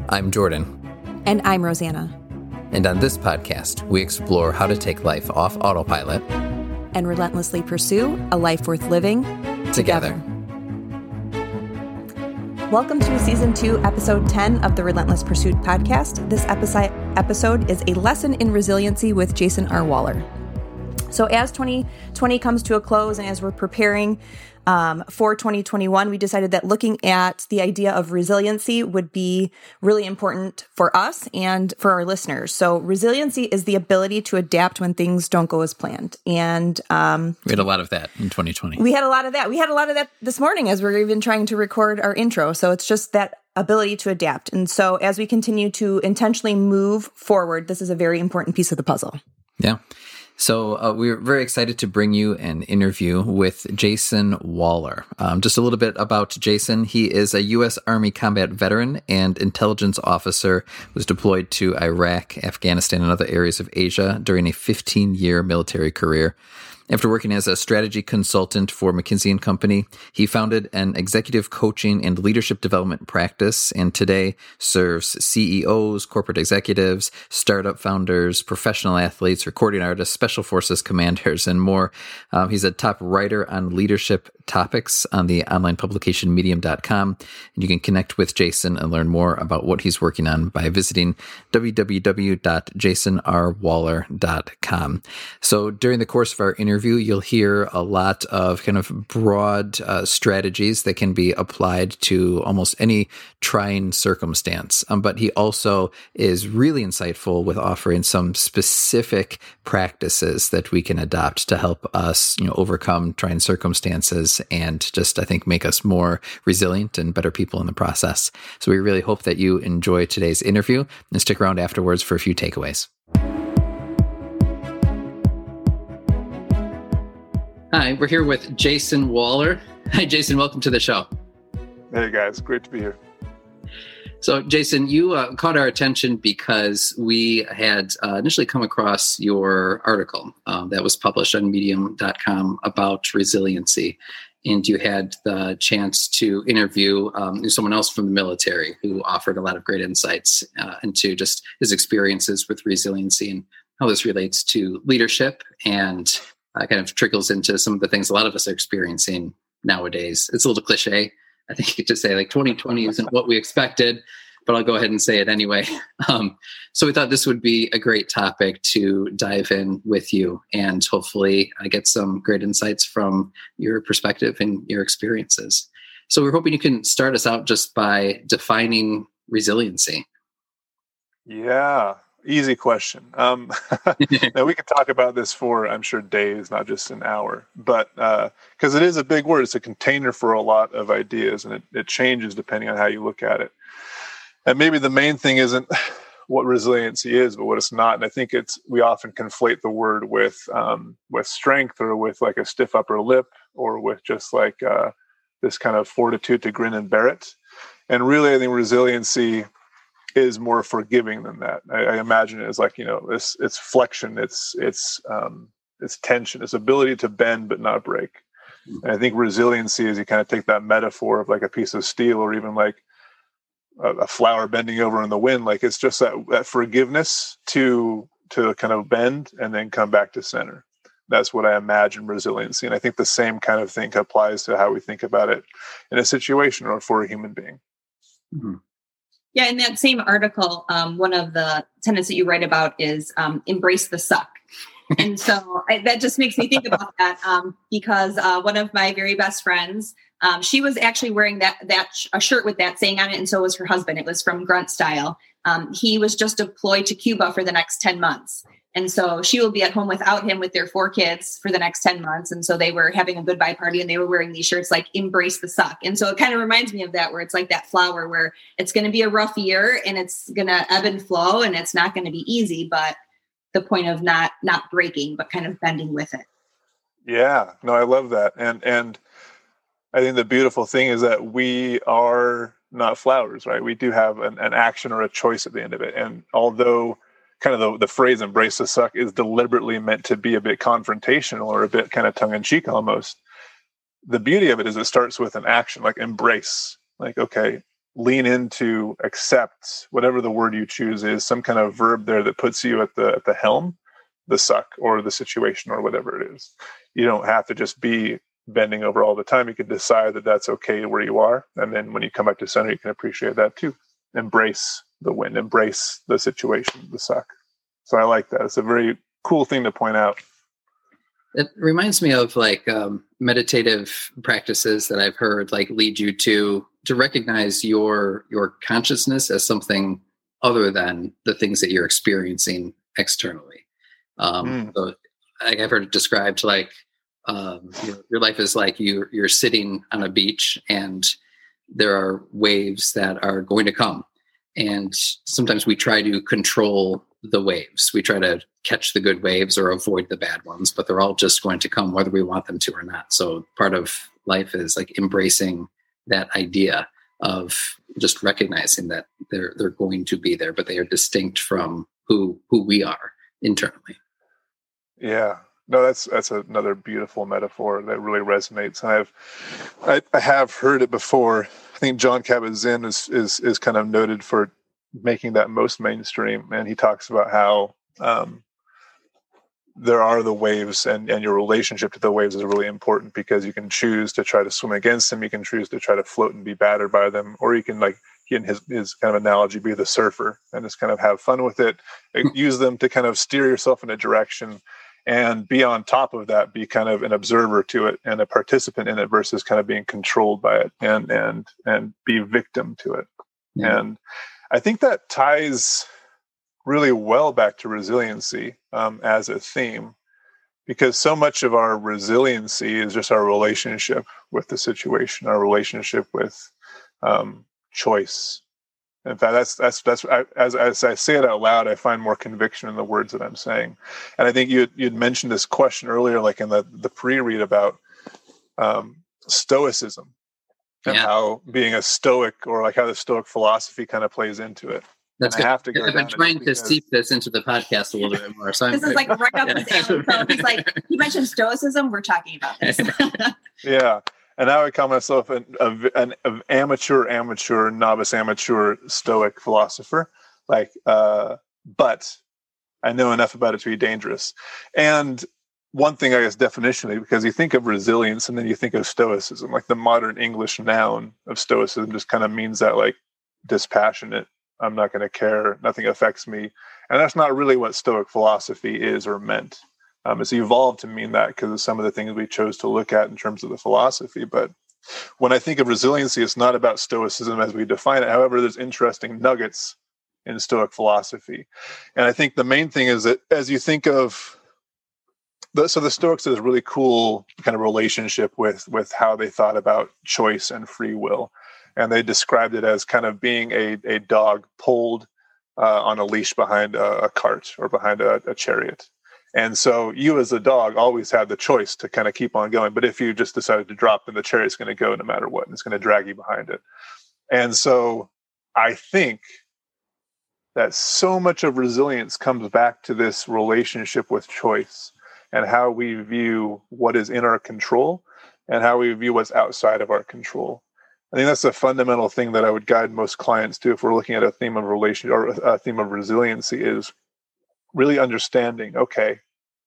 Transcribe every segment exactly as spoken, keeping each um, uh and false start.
I'm Jordan. And I'm Rosanna. And on this podcast, we explore how to take life off autopilot and relentlessly pursue a life worth living together. together. Welcome to Season two, Episode ten of the Relentless Pursuit podcast. This episode episode is a lesson in resiliency with Jason R. Waller. So as twenty twenty comes to a close and as we're preparing um, for twenty twenty-one, we decided that looking at the idea of resiliency would be really important for us and for our listeners. So resiliency is the ability to adapt when things don't go as planned. And um, we had a lot of that in twenty twenty. We had a lot of that. We had a lot of that this morning as we we're even trying to record our intro. So it's just that ability to adapt. And so as we continue to intentionally move forward, this is a very important piece of the puzzle. Yeah. So uh, we're very excited to bring you an interview with Jason Waller. Um, just a little bit about Jason. He is a U S Army combat veteran and intelligence officer, was deployed to Iraq, Afghanistan, and other areas of Asia during a fifteen-year military career. After working as a strategy consultant for McKinsey and Company, he founded an executive coaching and leadership development practice, and today serves C E Os, corporate executives, startup founders, professional athletes, recording artists, special forces commanders, and more. Um, he's a top writer on leadership topics on the online publication medium dot com, and you can connect with Jason and learn more about what he's working on by visiting w w w dot jason r waller dot com. So during the course of our interview, you'll hear a lot of kind of broad uh, strategies that can be applied to almost any trying circumstance. Um, but he also is really insightful with offering some specific practices that we can adopt to help us, you know, overcome trying circumstances and just, I think, make us more resilient and better people in the process. So we really hope that you enjoy today's interview and stick around afterwards for a few takeaways. Hi, we're here with Jason Waller. Hi, Jason. Welcome to the show. Hey, guys. Great to be here. So, Jason, you uh, caught our attention because we had uh, initially come across your article um, that was published on medium dot com about resiliency. And you had the chance to interview um, someone else from the military who offered a lot of great insights uh, into just his experiences with resiliency and how this relates to leadership and Uh, kind of trickles into some of the things a lot of us are experiencing nowadays. It's a little cliche, I think, to say like twenty twenty isn't what we expected, but I'll go ahead and say it anyway. Um, so we thought this would be a great topic to dive in with you and hopefully uh, get some great insights from your perspective and your experiences. So we're hoping you can start us out just by defining resiliency. Yeah. Easy question. Um, now we could talk about this for, I'm sure, days, not just an hour, but because uh, it is a big word. It's a container for a lot of ideas, and it, it changes depending on how you look at it. And maybe the main thing isn't what resiliency is, but what it's not. And I think it's we often conflate the word with um, with strength or with like a stiff upper lip or with just like uh, this kind of fortitude to grin and bear it. And really, I think resiliency is more forgiving than that. I, I imagine it as like, you know, it's, it's flexion, it's, it's, um, it's tension, it's ability to bend, but not break. And I think resiliency is you kind of take that metaphor of like a piece of steel or even like a, a flower bending over in the wind. Like it's just that, that forgiveness to, to kind of bend and then come back to center. That's what I imagine resiliency. And I think the same kind of thing applies to how we think about it in a situation or for a human being. Mm-hmm. Yeah, in that same article, um, one of the tenets that you write about is um, embrace the suck. And so I, that just makes me think about that um, because uh, one of my very best friends, um, she was actually wearing that that sh- a shirt with that saying on it, and so was her husband. It was from Grunt Style. Um, he was just deployed to Cuba for the next ten months. And so she will be at home without him with their four kids for the next ten months. And so they were having a goodbye party and they were wearing these shirts like embrace the suck. And so it kind of reminds me of that, where it's like that flower where it's going to be a rough year and it's going to ebb and flow and it's not going to be easy, but the point of not, not breaking, but kind of bending with it. Yeah, no, I love that. And, and I think the beautiful thing is that we are not flowers, right? We do have an, an action or a choice at the end of it. And although kind of the, the phrase embrace the suck is deliberately meant to be a bit confrontational or a bit kind of tongue in cheek almost, the beauty of it is it starts with an action, like embrace, like, okay, lean into, accept, whatever the word you choose is, some kind of verb there that puts you at the at the helm, the suck or the situation or whatever it is. You don't have to just be bending over all the time. You can decide that that's okay where you are. And then when you come back to center, you can appreciate that too. Embrace the wind, embrace the situation, the suck. So I like that. It's a very cool thing to point out. It reminds me of like um, meditative practices that I've heard like lead you to to recognize your your consciousness as something other than the things that you're experiencing externally. Um, mm. So I've heard it described like um, your, your life is like you you're sitting on a beach and there are waves that are going to come, and sometimes we try to control the waves. We try to catch the good waves or avoid the bad ones, but they're all just going to come whether we want them to or not. So part of life is like embracing that idea of just recognizing that they're they're going to be there, but they are distinct from who who we are internally. Yeah. No, that's that's another beautiful metaphor that really resonates. And I've I, I have heard it before. I think Jon Kabat-Zinn is is is kind of noted for making that most mainstream, and he talks about how um, there are the waves, and, and your relationship to the waves is really important, because you can choose to try to swim against them, you can choose to try to float and be battered by them, or you can, like in his, his kind of analogy, be the surfer and just kind of have fun with it, use them to kind of steer yourself in a direction, and be on top of that, be kind of an observer to it and a participant in it versus kind of being controlled by it and and and be victim to it. Yeah. And I think that ties really well back to resiliency um, as a theme, because so much of our resiliency is just our relationship with the situation, our relationship with um, choice. In fact, that's that's that's I, as as I say it out loud, I find more conviction in the words that I'm saying. And I think you you'd mentioned this question earlier, like in the the pre-read about um, stoicism. And yeah. how being a stoic, or like how the stoic philosophy kind of plays into it. That's good. I have to go I've been trying to seep this into the podcast a little bit more. So this I'm, is like right up his alley. So he's like, you mentioned stoicism, we're talking about this. Yeah. And I would call myself an, an, an amateur, amateur, novice, amateur stoic philosopher. Like, uh, but I know enough about it to be dangerous. And one thing, I guess, definitionally, because you think of resilience and then you think of stoicism, like the modern English noun of stoicism just kind of means that, like, dispassionate, I'm not going to care, nothing affects me. And that's not really what Stoic philosophy is or meant. Um, it's evolved to mean that because of some of the things we chose to look at in terms of the philosophy. But when I think of resiliency, it's not about Stoicism as we define it. However, there's interesting nuggets in Stoic philosophy. And I think the main thing is that as you think of The, so the Stoics has a really cool kind of relationship with with how they thought about choice and free will. And they described it as kind of being a, a dog pulled uh, on a leash behind a, a cart or behind a, a chariot. And so you as a dog always had the choice to kind of keep on going. But if you just decided to drop, then the chariot's going to go no matter what, and it's going to drag you behind it. And so I think that so much of resilience comes back to this relationship with choice, and how we view what is in our control and how we view what's outside of our control. I think that's a fundamental thing that I would guide most clients to if we're looking at a theme of relation or a theme of resiliency, is really understanding, okay,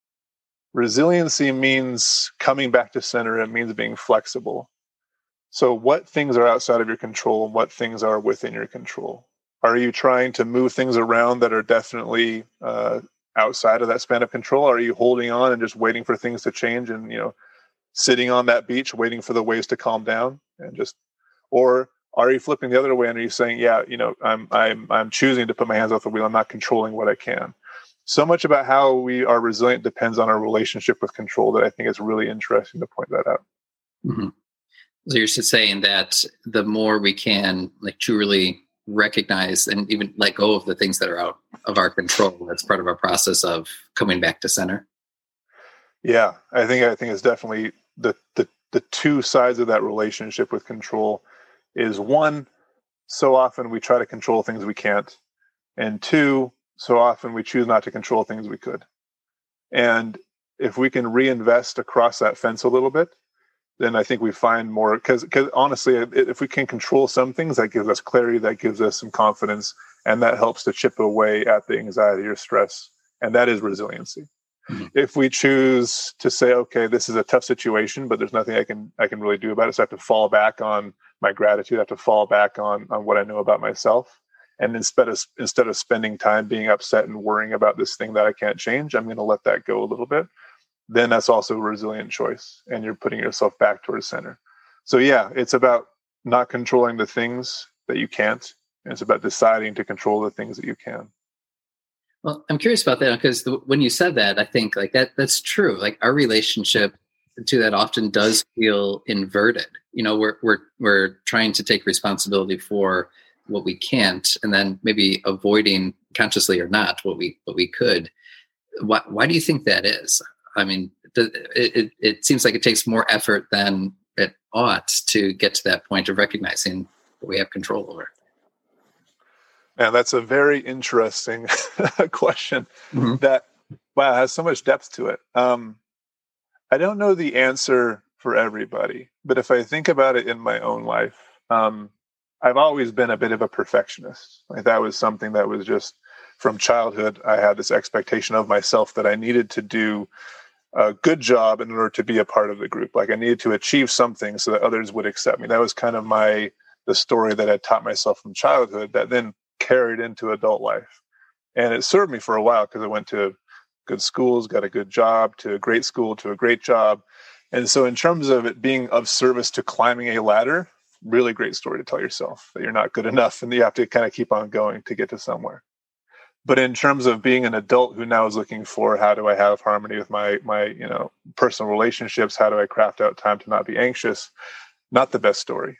resiliency means coming back to center. It means being flexible. So what things are outside of your control and what things are within your control? Are you trying to move things around that are definitely uh, outside of that span of control? Are you holding on and just waiting for things to change and, you know, sitting on that beach waiting for the waves to calm down and just, or are you flipping the other way and are you saying, yeah, you know, I'm I'm I'm choosing to put my hands off the wheel. I'm not controlling what I can. So much about how we are resilient depends on our relationship with control that I think is really interesting to point that out. Mm-hmm. So you're just saying that the more we can like truly recognize and even let go of the things that are out of our control, that's part of our process of coming back to center. Yeah, I think I think it's definitely the the the two sides of that relationship with control is, one, so often we try to control things we can't, and two, so often we choose not to control things we could. And if we can reinvest across that fence a little bit, then I think we find more, because because honestly, if we can control some things, that gives us clarity, that gives us some confidence, and that helps to chip away at the anxiety or stress, and that is resiliency. Mm-hmm. If we choose to say, okay, this is a tough situation, but there's nothing I can I can really do about it, so I have to fall back on my gratitude, I have to fall back on on what I know about myself, and instead of instead of spending time being upset and worrying about this thing that I can't change, I'm going to let that go a little bit. Then that's also a resilient choice, and you're putting yourself back towards center. So yeah, it's about not controlling the things that you can't, and it's about deciding to control the things that you can. Well, I'm curious about that, because the, when you said that, I think like that that's true. Like our relationship to that often does feel inverted. You know, we're we're we're trying to take responsibility for what we can't, and then maybe avoiding, consciously or not, what we what we could. Why why do you think that is? I mean, it, it, it seems like it takes more effort than it ought to get to that point of recognizing what we have control over. And that's a very interesting question mm-hmm. that, wow, has so much depth to it. Um, I don't know the answer for everybody, but if I think about it in my own life, um, I've always been a bit of a perfectionist. Like that was something that was just from childhood. I had this expectation of myself that I needed to do a good job in order to be a part of the group. Like I needed to achieve something so that others would accept me. That was kind of my, the story that I taught myself from childhood that then carried into adult life. And it served me for a while because I went to good schools, got a good job, to a great school, to a great job. And so in terms of it being of service to climbing a ladder, really great story to tell yourself that you're not good enough and you have to kind of keep on going to get to somewhere. But in terms of being an adult who now is looking for how do I have harmony with my my you know personal relationships, how do I craft out time to not be anxious, not the best story.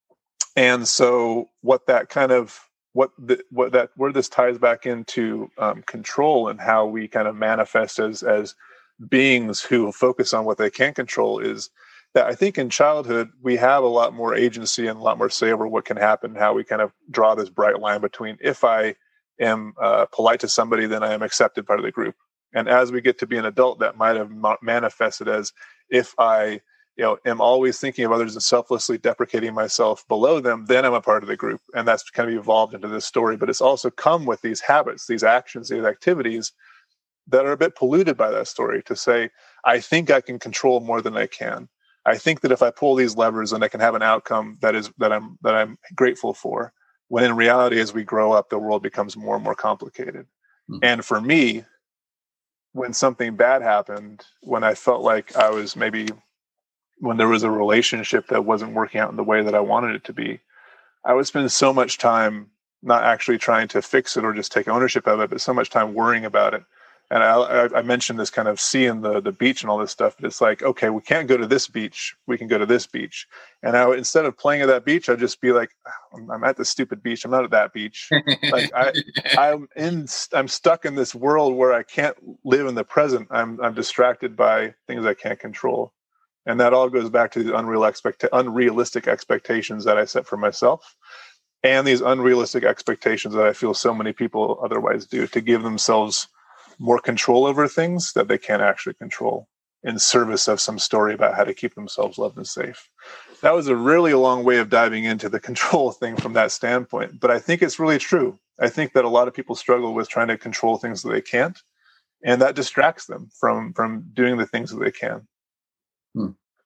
And so what that kind of what the, what that where this ties back into um, control and how we kind of manifest as as beings who focus on what they can control is that I think in childhood we have a lot more agency and a lot more say over what can happen, how we kind of draw this bright line between if I am uh, polite to somebody, then I am accepted part of the group. And as we get to be an adult, that might have ma- manifested as if I, you know, am always thinking of others and selflessly deprecating myself below them, then I'm a part of the group. And that's kind of evolved into this story. But it's also come with these habits, these actions, these activities that are a bit polluted by that story to say, I think I can control more than I can. I think that if I pull these levers, then I can have an outcome that is that I'm that I'm grateful for. When in reality, as we grow up, the world becomes more and more complicated. Mm-hmm. And for me, when something bad happened, when I felt like I was maybe, when there was a relationship that wasn't working out in the way that I wanted it to be, I would spend so much time not actually trying to fix it or just take ownership of it, but so much time worrying about it. And I, I mentioned this kind of seeing the the beach and all this stuff. But it's like, okay, we can't go to this beach. We can go to this beach. And I would, instead of playing at that beach, I'd just be like, I'm, I'm at this stupid beach. I'm not at that beach. Like I, I'm in. I'm stuck in this world where I can't live in the present. I'm I'm distracted by things I can't control. And that all goes back to the unreal expect unrealistic expectations that I set for myself, and these unrealistic expectations that I feel so many people otherwise do to give themselves more control over things that they can't actually control in service of some story about how to keep themselves loved and safe. That was a really long way of diving into the control thing from that standpoint. But I think it's really true. I think that a lot of people struggle with trying to control things that they can't, and that distracts them from, from doing the things that they can. Hmm.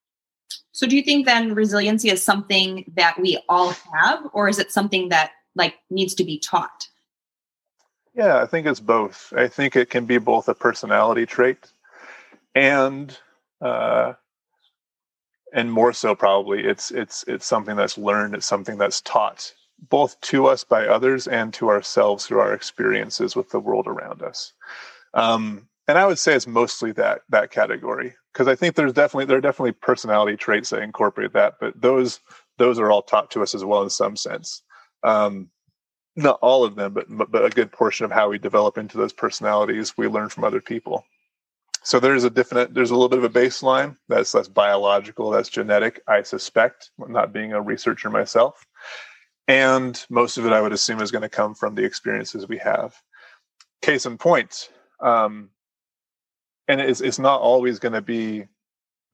So do you think then resiliency is something that we all have, or is it something that like needs to be taught? Yeah, I think it's both. I think it can be both a personality trait and uh, and more so probably it's it's it's something that's learned, it's something that's taught, both to us by others and to ourselves through our experiences with the world around us. Um, and I would say it's mostly that that category, because I think there's definitely there are definitely personality traits that incorporate that, but those those are all taught to us as well in some sense. Um, Not all of them, but but a good portion of how we develop into those personalities we learn from other people. So there's a definite, there's a little bit of a baseline that's that's biological, that's genetic, I suspect, not being a researcher myself. And most of it, I would assume, is going to come from the experiences we have. Case in point, um, and it's it's not always going to be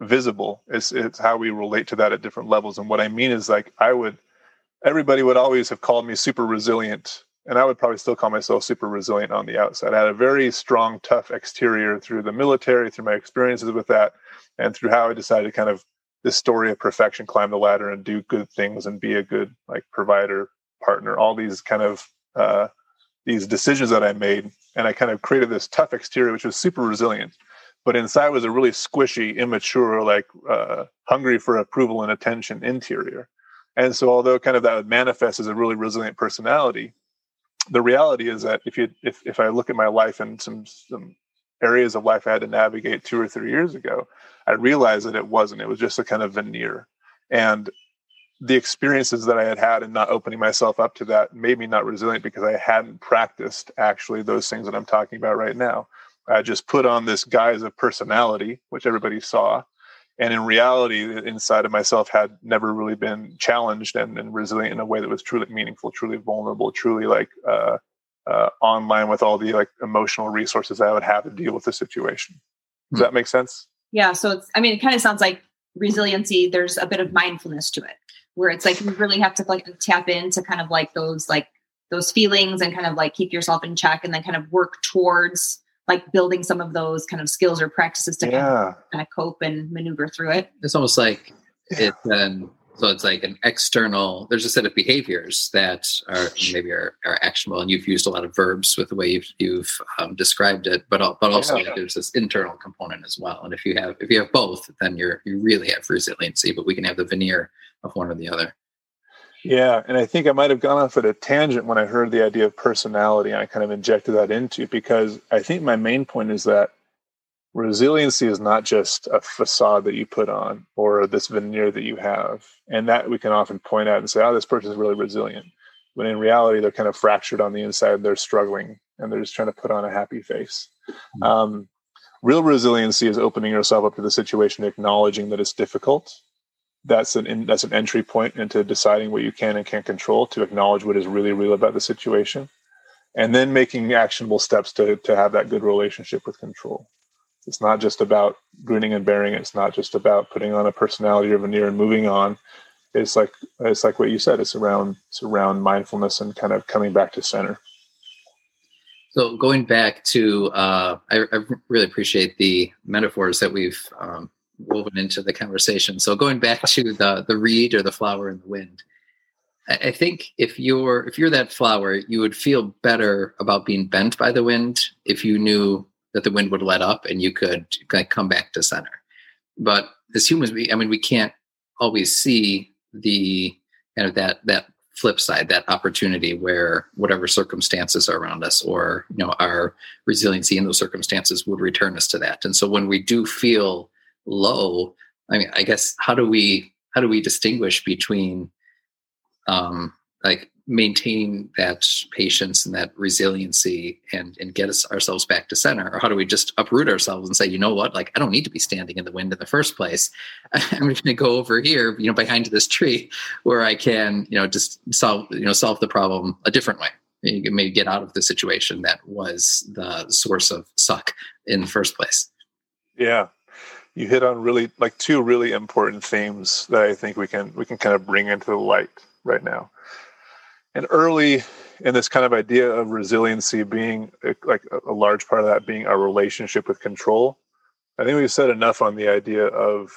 visible. It's it's how we relate to that at different levels. And what I mean is, like, I would, everybody would always have called me super resilient, and I would probably still call myself super resilient on the outside. I had a very strong, tough exterior through the military, through my experiences with that, and through how I decided to kind of this story of perfection, climb the ladder and do good things and be a good, like, provider, partner, all these kind of uh, these decisions that I made. And I kind of created this tough exterior, which was super resilient, but inside was a really squishy, immature, like uh, hungry for approval and attention interior. And so although kind of that would manifest as a really resilient personality, the reality is that if you if if I look at my life and some some areas of life I had to navigate two or three years ago, I realized that it wasn't. It was just a kind of veneer. And the experiences that I had had and not opening myself up to that made me not resilient, because I hadn't practiced actually those things that I'm talking about right now. I just put on this guise of personality, which everybody saw. And in reality, inside of myself had never really been challenged and, and resilient in a way that was truly meaningful, truly vulnerable, truly like uh, uh, online with all the like emotional resources I would have to deal with the situation. Does that make sense? Yeah. So it's, I mean, it kind of sounds like resiliency. There's a bit of mindfulness to it, where it's like you really have to like tap into kind of like those like those feelings and kind of like keep yourself in check, and then kind of work towards like building some of those kind of skills or practices to yeah. kind, of, kind of cope and maneuver through it. It's almost like it then, so it's like an external, there's a set of behaviors that are maybe are, are actionable, and you've used a lot of verbs with the way you've, you've um, described it, but but also yeah. there's this internal component as well. And if you have if you have both, then you're you really have resiliency, but we can have the veneer of one or the other. Yeah, and I think I might have gone off at a tangent when I heard the idea of personality, and I kind of injected that into, because I think my main point is that resiliency is not just a facade that you put on or this veneer that you have, and that we can often point out and say, oh, this person is really resilient. When in reality, they're kind of fractured on the inside, they're struggling, and they're just trying to put on a happy face. Mm-hmm. Um, real resiliency is opening yourself up to the situation, acknowledging that it's difficult. That's an in, that's an entry point into deciding what you can and can't control, to acknowledge what is really real about the situation, and then making actionable steps to to have that good relationship with control. It's not just about grinning and bearing it. It's not just about putting on a personality or veneer and moving on. It's like it's like what you said. It's around it's around mindfulness and kind of coming back to center. So going back to, uh, I, I really appreciate the metaphors that we've um, woven into the conversation. So going back to the the reed or the flower in the wind, I, I think if you're if you're that flower, you would feel better about being bent by the wind if you knew that the wind would let up and you could kind of come back to center. But as humans, we I mean, we can't always see the kind of that that flip side, that opportunity where whatever circumstances are around us, or you know, our resiliency in those circumstances would return us to that. And so when we do feel low, I mean, I guess how do we how do we distinguish between um, like maintaining that patience and that resiliency and and get us ourselves back to center, or how do we just uproot ourselves and say, you know what, like I don't need to be standing in the wind in the first place. I'm going to go over here, you know, behind this tree where I can, you know, just solve you know solve the problem a different way. You can maybe get out of the situation that was the source of suck in the first place. Yeah. You hit on really like two really important themes that I think we can we can kind of bring into the light right now. And early in this kind of idea of resiliency being like a large part of that being our relationship with control, I think we've said enough on the idea of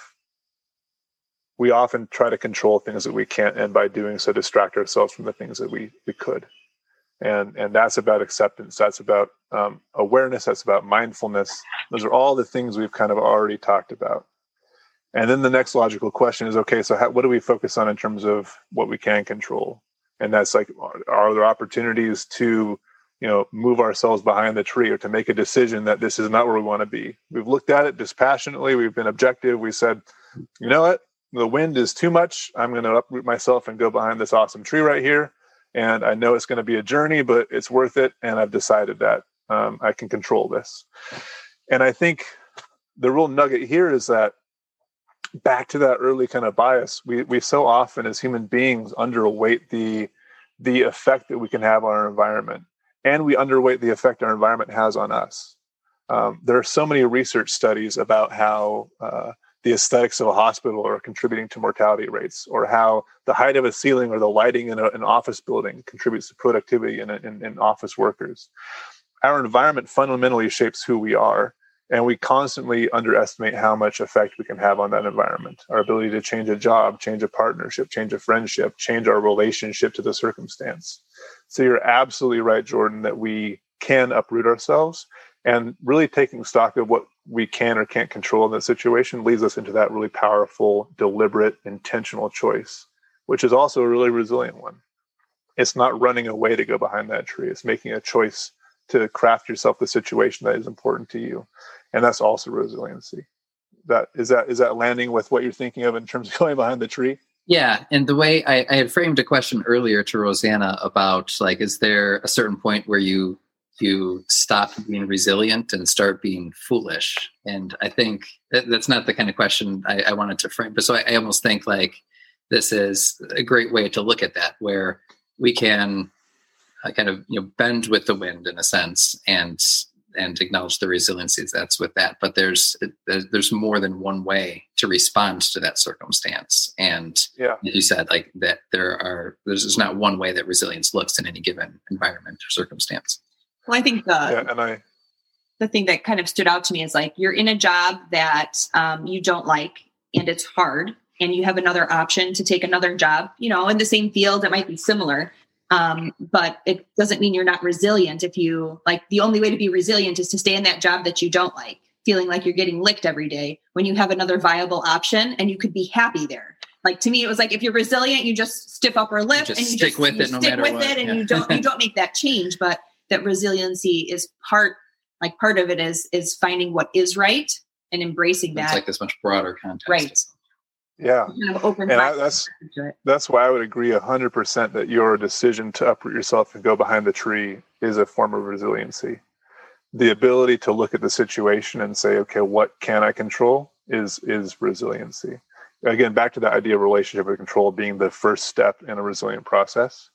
we often try to control things that we can't, and by doing so distract ourselves from the things that we we could. And and that's about acceptance. That's about um, awareness. That's about mindfulness. Those are all the things we've kind of already talked about. And then the next logical question is, okay, so how, what do we focus on in terms of what we can control? And that's like, are there opportunities to, you know, move ourselves behind the tree, or to make a decision that this is not where we want to be? We've looked at it dispassionately. We've been objective. We said, you know what? The wind is too much. I'm going to uproot myself and go behind this awesome tree right here. And I know it's going to be a journey, but it's worth it. And I've decided that um, I can control this. And I think the real nugget here is that back to that early kind of bias, we we so often as human beings underweight the the effect that we can have on our environment, and we underweight the effect our environment has on us. Um, there are so many research studies about how uh, the aesthetics of a hospital are contributing to mortality rates, or how the height of a ceiling or the lighting in a, an office building contributes to productivity in, in, in office workers. Our environment fundamentally shapes who we are, and we constantly underestimate how much effect we can have on that environment. Our ability to change a job, change a partnership, change a friendship, change our relationship to the circumstance. So you're absolutely right, Jordan, that we can uproot ourselves, and really taking stock of what we can or can't control in that situation leads us into that really powerful, deliberate, intentional choice, which is also a really resilient one. It's not running away to go behind that tree. It's making a choice to craft yourself the situation that is important to you. And that's also resiliency. That is that is that landing with what you're thinking of in terms of going behind the tree? Yeah. And the way I, I had framed a question earlier to Rosanna about, like, is there a certain point where you you stop being resilient and start being foolish? And I think that, that's not the kind of question I, I wanted to frame. But so I, I almost think like this is a great way to look at that, where we can uh, kind of, you know, bend with the wind in a sense, and and acknowledge the resiliency that's with that. But there's there's more than one way to respond to that circumstance. And yeah, you said like that there are there's, there's not one way that resilience looks in any given environment or circumstance. Well, I think the yeah, and I the thing that kind of stood out to me is like you're in a job that um, you don't like and it's hard, and you have another option to take another job, you know, in the same field. It might be similar. Um, but it doesn't mean you're not resilient. If you like, the only way to be resilient is to stay in that job that you don't like, feeling like you're getting licked every day, when you have another viable option and you could be happy there. Like, to me, it was like, if you're resilient, you just stiff upper lip you and you stick just with you it no stick matter with what. it, and Yeah. you don't, you don't make that change. But that resiliency is part, like part of it is, is finding what is right and embracing that. It's like this much broader context. Right. yeah. Kind of open And I, that's to it. that's why I would agree one hundred percent that your decision to uproot yourself and go behind the tree is a form of resiliency. The ability to look at the situation and say, okay, what can I control is is resiliency. Again, back to the idea of relationship with control being the first step in a resilient process.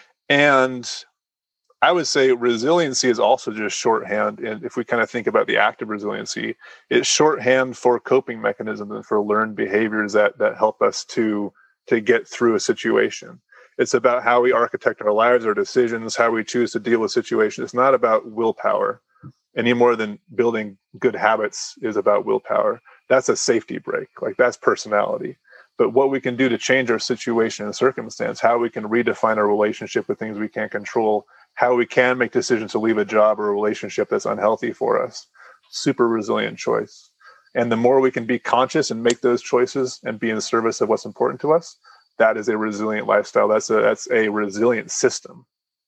And I would say resiliency is also just shorthand. And if we kind of think about the active resiliency, it's shorthand for coping mechanisms and for learned behaviors that that help us to, to get through a situation. It's about how we architect our lives, our decisions, how we choose to deal with situations. It's not about willpower any more than building good habits is about willpower. That's a safety brake. Like, that's personality. But what we can do to change our situation and circumstance, how we can redefine our relationship with things we can't control, how we can make decisions to leave a job or a relationship that's unhealthy for us. Super resilient choice. And the more we can be conscious and make those choices and be in service of what's important to us, that is a resilient lifestyle. That's a that's a resilient system,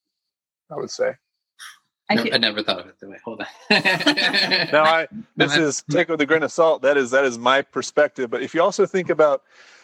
I would say. I, I, feel, I never thought of it that way. Hold on. Now, I this is take with a grain of salt. That is that is my perspective. But if you also think about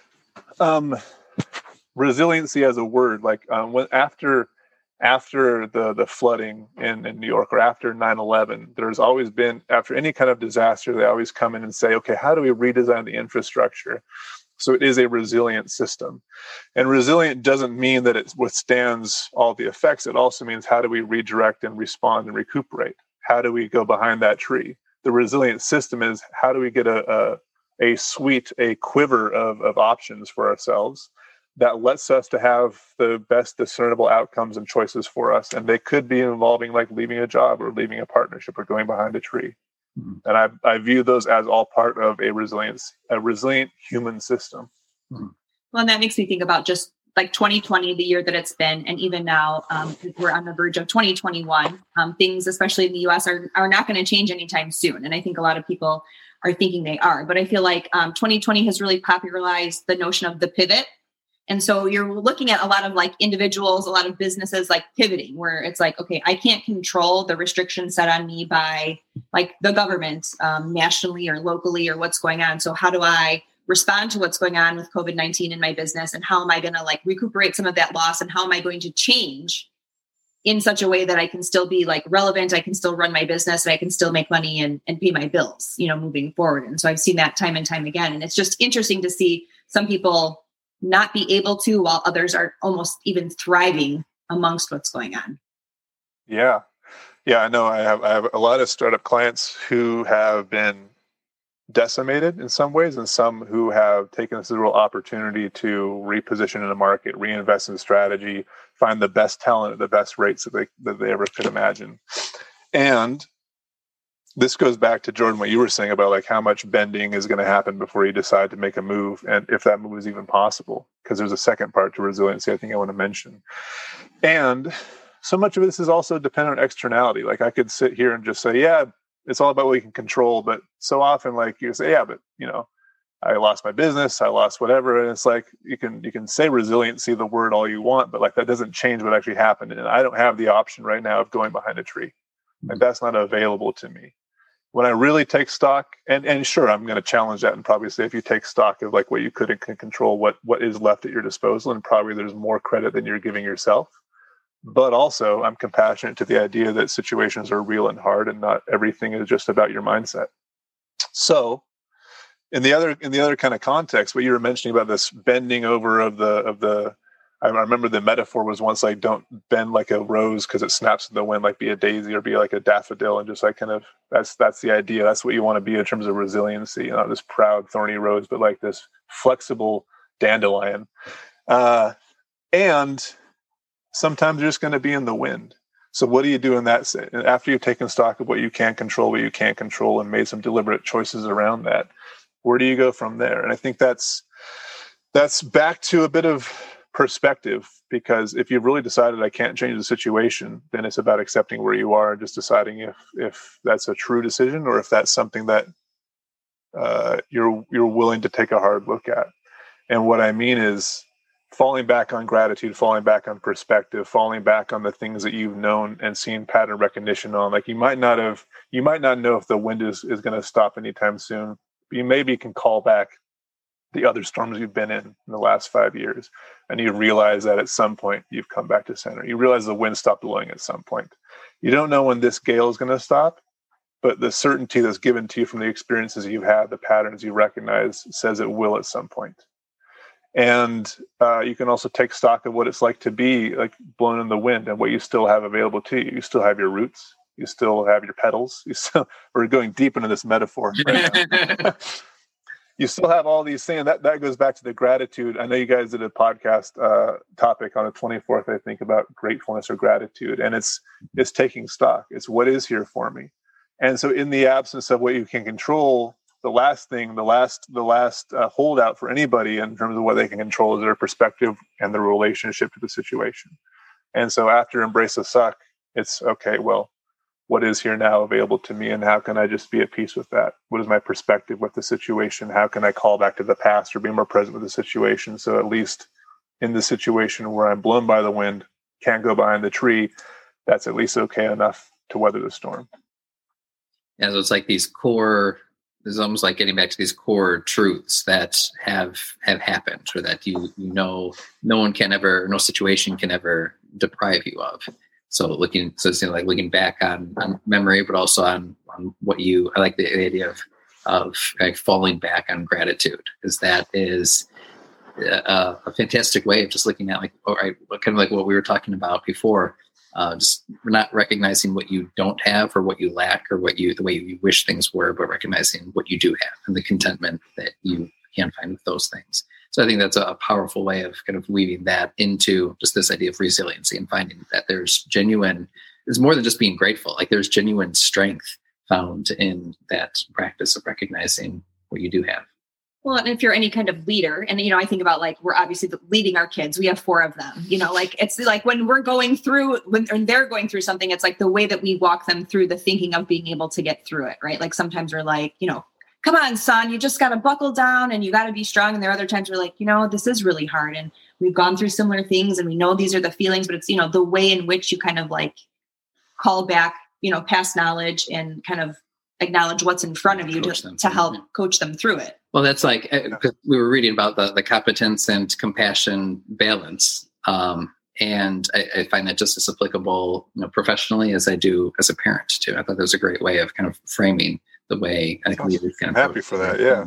um, resiliency as a word, like um, when after. After the, the flooding in, in New York, or after nine eleven, there's always been, after any kind of disaster, they always come in and say, okay, how do we redesign the infrastructure so it is a resilient system? And resilient doesn't mean that it withstands all the effects. It also means, how do we redirect and respond and recuperate? How do we go behind that tree? The resilient system is, how do we get a, a, a suite, a quiver of, of options for ourselves that lets us to have the best discernible outcomes and choices for us. And they could be involving like leaving a job or leaving a partnership or going behind a tree. Mm-hmm. And I, I view those as all part of a resilience, a resilient human system. Mm-hmm. Well, and that makes me think about just like twenty twenty, the year that it's been. And even now, um, we're on the verge of twenty twenty-one. Um, things, especially in the U S, are, are not going to change anytime soon. And I think a lot of people are thinking they are. But I feel like um, twenty twenty has really popularized the notion of the pivot. And so you're looking at a lot of like individuals, a lot of businesses like pivoting, where it's like, okay, I can't control the restrictions set on me by like the government, um, nationally or locally, or what's going on. So how do I respond to what's going on with COVID nineteen in my business? And how am I going to like recuperate some of that loss? And how am I going to change in such a way that I can still be like relevant? I can still run my business, and I can still make money and, and pay my bills, you know, moving forward. And so I've seen that time and time again. And it's just interesting to see some people not be able to, while others are almost even thriving amongst what's going on. Yeah. Yeah, I know. I have I have a lot of startup clients who have been decimated in some ways, and some who have taken this as a real opportunity to reposition in the market, reinvest in strategy, find the best talent at the best rates that they that they ever could imagine. And this goes back to Jordan, what you were saying about like how much bending is going to happen before you decide to make a move, and if that move is even possible, because there's a second part to resiliency I think I want to mention. And so much of this is also dependent on externality. Like I could sit here and just say, yeah, it's all about what you can control. But so often, like you say, yeah, but you know, I lost my business, I lost whatever. And it's like, you can, you can say resiliency, the word all you want, but like that doesn't change what actually happened. And I don't have the option right now of going behind a tree. Like that's not available to me. When I really take stock, and, and sure, I'm going to challenge that and probably say, if you take stock of like what you could and can control, what, what is left at your disposal, and probably there's more credit than you're giving yourself. But also, I'm compassionate to the idea that situations are real and hard, and not everything is just about your mindset. So, in the other in the other kind of context, what you were mentioning about this bending over of the of the, I remember the metaphor was once like, don't bend like a rose because it snaps in the wind, like be a daisy or be like a daffodil, and just like kind of that's that's the idea. That's what you want to be in terms of resiliency, not this proud thorny rose, but like this flexible dandelion. Uh, and sometimes you're just going to be in the wind. So what do you do in that? After you've taken stock of what you can control, what you can't control, and made some deliberate choices around that, where do you go from there? And I think that's that's back to a bit of perspective, because if you've really decided I can't change the situation, then it's about accepting where you are and just deciding if if that's a true decision or if that's something that uh, you're you're willing to take a hard look at. And what I mean is, falling back on gratitude, falling back on perspective, falling back on the things that you've known and seen pattern recognition on. Like you might not have, you might not know if the wind is, is going to stop anytime soon. But you maybe can call back the other storms you've been in in the last five years. And you realize that at some point you've come back to center. You realize the wind stopped blowing at some point. You don't know when this gale is going to stop, but the certainty that's given to you from the experiences you've had, the patterns you recognize, says it will at some point. And uh, you can also take stock of what it's like to be like blown in the wind and what you still have available to you. You still have your roots. You still have your petals. You still, we're going deep into this metaphor right now. You still have all these things. That, that goes back to the gratitude. I know you guys did a podcast uh, topic on the twenty-fourth, I think, about gratefulness or gratitude. And it's it's taking stock. It's what is here for me. And so in the absence of what you can control, the last thing, the last, the last uh, holdout for anybody in terms of what they can control is their perspective and their relationship to the situation. And so after embrace the suck, it's okay, well, what is here now available to me, and how can I just be at peace with that? What is my perspective with the situation? How can I call back to the past or be more present with the situation? So at least in the situation where I'm blown by the wind, can't go behind the tree, that's at least okay enough to weather the storm. Yeah, so it's like these core, it's almost like getting back to these core truths that have have happened, or that you you know no one can ever, no situation can ever deprive you of. So looking, so it's like looking back on, on memory, but also on, on what you, I like the idea of of like falling back on gratitude, because that is a, a fantastic way of just looking at like, all right, kind of like what we were talking about before. Uh, just not recognizing what you don't have or what you lack or what you, the way you wish things were, but recognizing what you do have and the contentment that you can find with those things. So I think that's a powerful way of kind of weaving that into just this idea of resiliency and finding that there's genuine, it's more than just being grateful. Like there's genuine strength found in that practice of recognizing what you do have. Well, and if you're any kind of leader, and, you know, I think about like, we're obviously leading our kids. We have four of them, you know, like it's like when we're going through, when, when they're going through something, it's like the way that we walk them through the thinking of being able to get through it, right? Like sometimes we're like, you know, come on, son, you just got to buckle down and you got to be strong. And there are other times we're like, you know, this is really hard. And we've gone through similar things and we know these are the feelings, but it's, you know, the way in which you kind of like call back, you know, past knowledge and kind of acknowledge what's in front of you to, to help coach them through it. Well, that's like, because we were reading about the, the competence and compassion balance. Um, and I, I find that just as applicable, you know, professionally as I do as a parent too. I thought that was a great way of kind of framing the way I think leaders can. I'm happy for that. Yeah.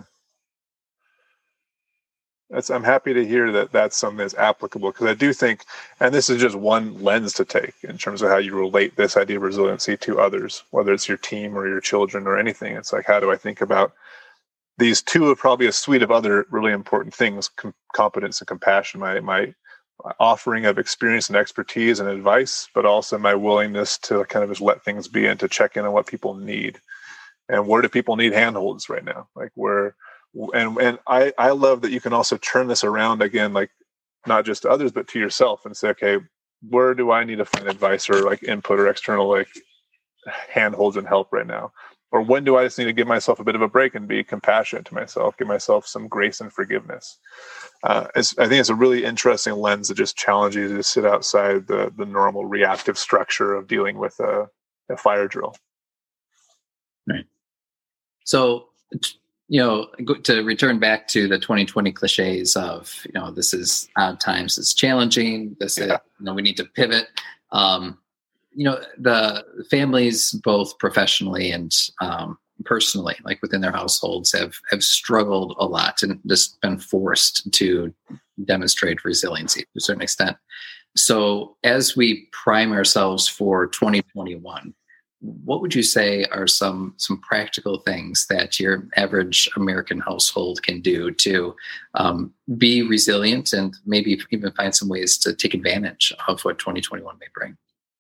That's, I'm happy to hear that that's something that's applicable, because I do think, and this is just one lens to take in terms of how you relate this idea of resiliency to others, whether it's your team or your children or anything. It's like, how do I think about these two are probably a suite of other really important things: com- competence and compassion. My my offering of experience and expertise and advice, but also my willingness to kind of just let things be and to check in on what people need. And where do people need handholds right now? Like where, and and I, I love that you can also turn this around again, like not just to others, but to yourself and say, okay, where do I need to find advice or like input or external like handholds and help right now? Or when do I just need to give myself a bit of a break and be compassionate to myself, give myself some grace and forgiveness? Uh, it's, I think it's a really interesting lens that just challenges you to sit outside the the normal reactive structure of dealing with a, a fire drill. Right. So, you know, to return back to the twenty twenty cliches of, you know, this is odd times, it's challenging, this yeah. is, you know, we need to pivot. Um, you know, the families, both professionally and um, personally, like within their households, have have struggled a lot and just been forced to demonstrate resiliency to a certain extent. So as we prime ourselves for twenty twenty-one, what would you say are some some practical things that your average American household can do to um, be resilient and maybe even find some ways to take advantage of what twenty twenty-one may bring?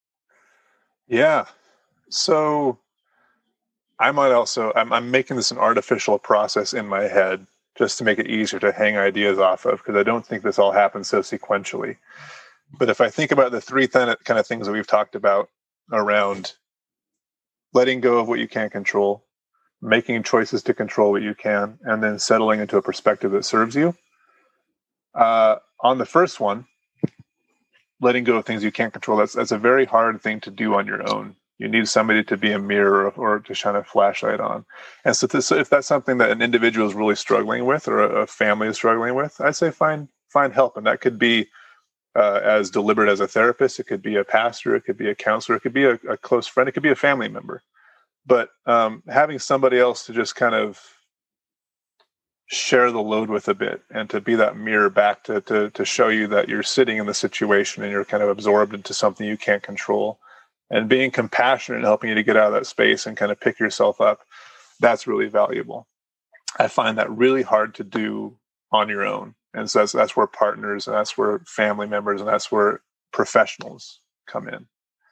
Yeah. So I might also, I'm, I'm making this an artificial process in my head just to make it easier to hang ideas off of, because I don't think this all happens so sequentially. But if I think about the three th- kind of things that we've talked about around letting go of what you can't control, making choices to control what you can, and then settling into a perspective that serves you. Uh, on the first one, letting go of things you can't control, that's that's a very hard thing to do on your own. You need somebody to be a mirror or, or to shine a flashlight on. And so, to, so if that's something that an individual is really struggling with or a, a family is struggling with, I'd say find find help. And that could be uh, as deliberate as a therapist. It could be a pastor. It could be a counselor. It could be a, a close friend. It could be a family member. But um, having somebody else to just kind of share the load with a bit and to be that mirror back to, to, to show you that you're sitting in the situation and you're kind of absorbed into something you can't control, and being compassionate and helping you to get out of that space and kind of pick yourself up. That's really valuable. I find that really hard to do on your own. And so that's, that's where partners and that's where family members and that's where professionals come in.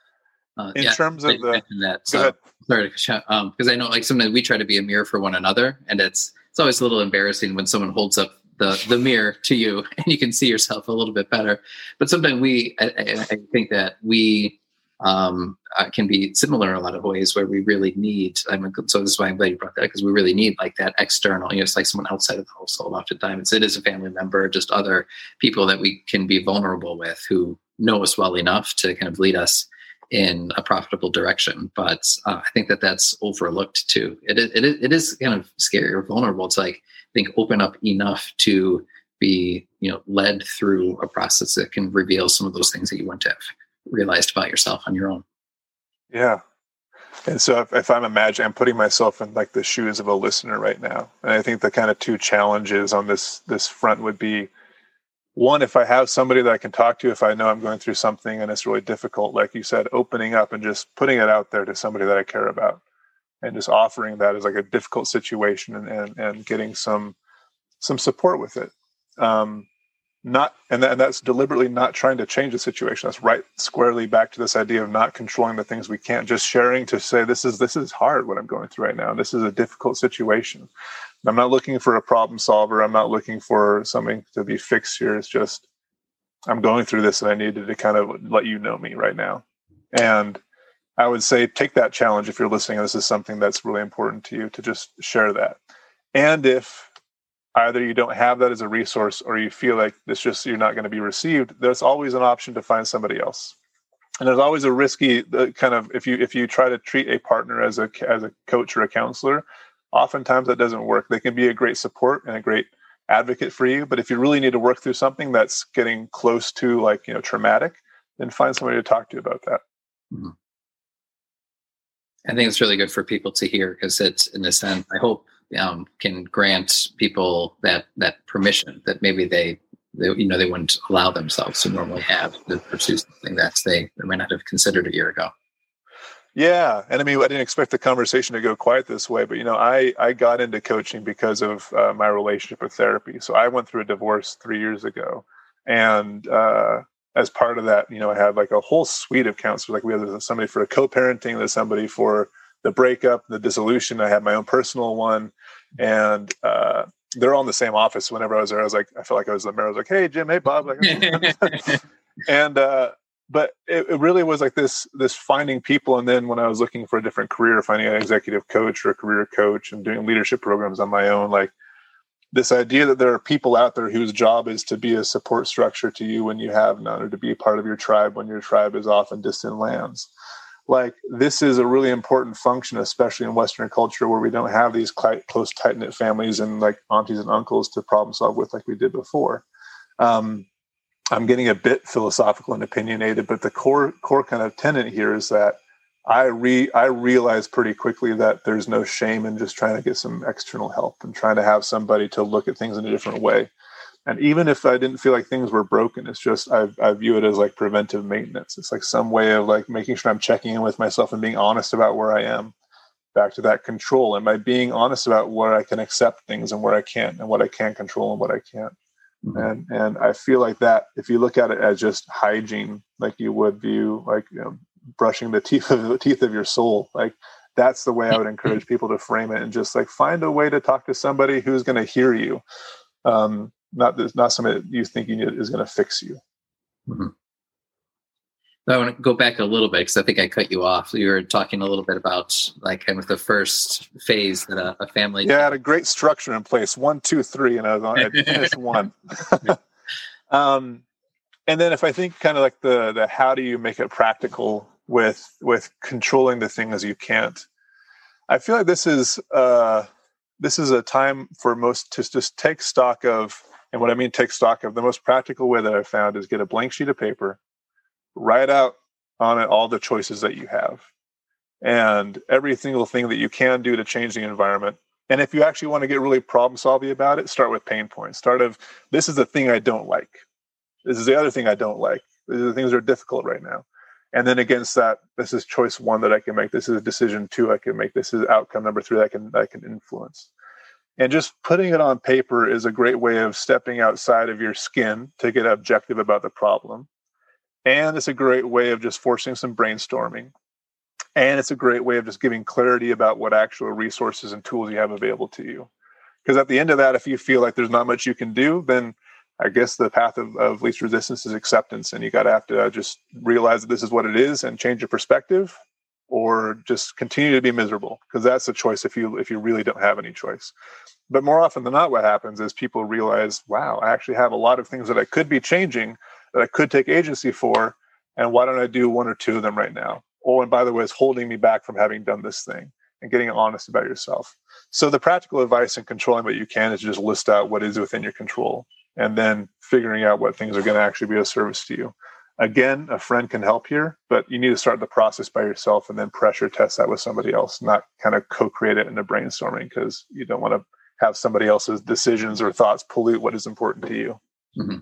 Uh, in yeah, terms of the, that, so, sorry, um, because I know like sometimes we try to be a mirror for one another, and it's it's always a little embarrassing when someone holds up the the mirror to you and you can see yourself a little bit better. But sometimes we, I, I think that we um, uh, can be similar in a lot of ways where we really need. I mean, so this is why I'm glad you brought that, because we really need like that external. You know, it's like someone outside of the household. Oftentimes, it is a family member, just other people that we can be vulnerable with who know us well enough to kind of lead us in a profitable direction. But uh, I think that that's overlooked too. It is, it is, it is kind of scary or vulnerable. It's like, I think open up enough to be, you know, led through a process that can reveal some of those things that you wouldn't have realized about yourself on your own. Yeah. And so if, if I'm imagining, I'm putting myself in like the shoes of a listener right now. And I think the kind of two challenges on this, this front would be, one, if I have somebody that I can talk to, if I know I'm going through something and it's really difficult, like you said, opening up and just putting it out there to somebody that I care about and just offering that as like a difficult situation and, and, and getting some, some support with it. Um, not, and, that, and that's deliberately not trying to change the situation. That's right squarely back to this idea of not controlling the things we can't, just sharing to say, this is, this is hard what I'm going through right now. This is a difficult situation. I'm not looking for a problem solver. I'm not looking for something to be fixed here. It's just, I'm going through this and I needed to kind of let you know me right now. And I would say, take that challenge if you're listening. And this is something that's really important to you, to just share that. And if either you don't have that as a resource or you feel like it's just, you're not going to be received, there's always an option to find somebody else. And there's always a risky uh, kind of, if you, if you try to treat a partner as a, as a coach or a counselor, oftentimes that doesn't work. They can be a great support and a great advocate for you, but if you really need to work through something that's getting close to like, you know, traumatic, then find somebody to talk to about that. Mm-hmm. I think it's really good for people to hear, because it's, in a sense, I hope um, can grant people that that permission that maybe they, they, you know, they wouldn't allow themselves to normally have to pursue something that they, they might not have considered a year ago. Yeah. And I mean, I didn't expect the conversation to go quite this way, but, you know, I, I got into coaching because of uh, my relationship with therapy. So I went through a divorce three years ago. And uh, as part of that, you know, I had like a whole suite of counselors. Like we had somebody for co-parenting, there's somebody for the breakup, the dissolution. I had my own personal one. And uh, they're all in the same office. Whenever I was there, I was like, I felt like I was the mayor. I was like, hey, Jim, hey, Bob. Like, and, uh, but it, it really was like this, this finding people. And then when I was looking for a different career, finding an executive coach or a career coach and doing leadership programs on my own, like this idea that there are people out there whose job is to be a support structure to you when you have none, or to be a part of your tribe when your tribe is off in distant lands. Like this is a really important function, especially in Western culture where we don't have these quite close, tight-knit families and like aunties and uncles to problem solve with like we did before. Um, I'm getting a bit philosophical and opinionated, but the core core kind of tenet here is that I re I realized pretty quickly that there's no shame in just trying to get some external help and trying to have somebody to look at things in a different way. And even if I didn't feel like things were broken, it's just I, I view it as like preventive maintenance. It's like some way of like making sure I'm checking in with myself and being honest about where I am. Back to that control, and by being honest about where I can accept things and where I can't, and what I can control and what I can't. Mm-hmm. And and I feel like that if you look at it as just hygiene, like you would view like you know brushing the teeth of the teeth of your soul, like that's the way I would encourage people to frame it, and just like find a way to talk to somebody who's going to hear you, um, not this, not somebody that you think you is going to fix you. Mm-hmm. I want to go back a little bit because I think I cut you off. You were talking a little bit about like kind of the first phase that a, a family. Yeah, I had a great structure in place. One, two, three, and I was on. I finished one. um, and then if I think kind of like the the how do you make it practical with with controlling the things you can't, I feel like this is uh, this is a time for most to just take stock of, and what I mean take stock of, the most practical way that I've found is get a blank sheet of paper. Write out on it all the choices that you have and every single thing that you can do to change the environment. And if you actually want to get really problem solving about it, start with pain points. Start of, this is the thing I don't like. This is the other thing I don't like. These are the things that are difficult right now. And then against that, this is choice one that I can make. This is decision two I can make. This is outcome number three that I can, that I can influence. And just putting it on paper is a great way of stepping outside of your skin to get objective about the problem. And it's a great way of just forcing some brainstorming. And it's a great way of just giving clarity about what actual resources and tools you have available to you. Because at the end of that, if you feel like there's not much you can do, then I guess the path of, of least resistance is acceptance. And you got to have to just realize that this is what it is and change your perspective, or just continue to be miserable. Because that's a choice if you if you really don't have any choice. But more often than not, what happens is people realize, wow, I actually have a lot of things that I could be changing, that I could take agency for, and why don't I do one or two of them right now? Oh, and by the way, it's holding me back from having done this thing, and getting honest about yourself. So the practical advice in controlling what you can is just list out what is within your control, and then figuring out what things are going to actually be of service to you. Again, a friend can help here, but you need to start the process by yourself and then pressure test that with somebody else, not kind of co-create it in a brainstorming, because you don't want to have somebody else's decisions or thoughts pollute what is important to you. Mm-hmm.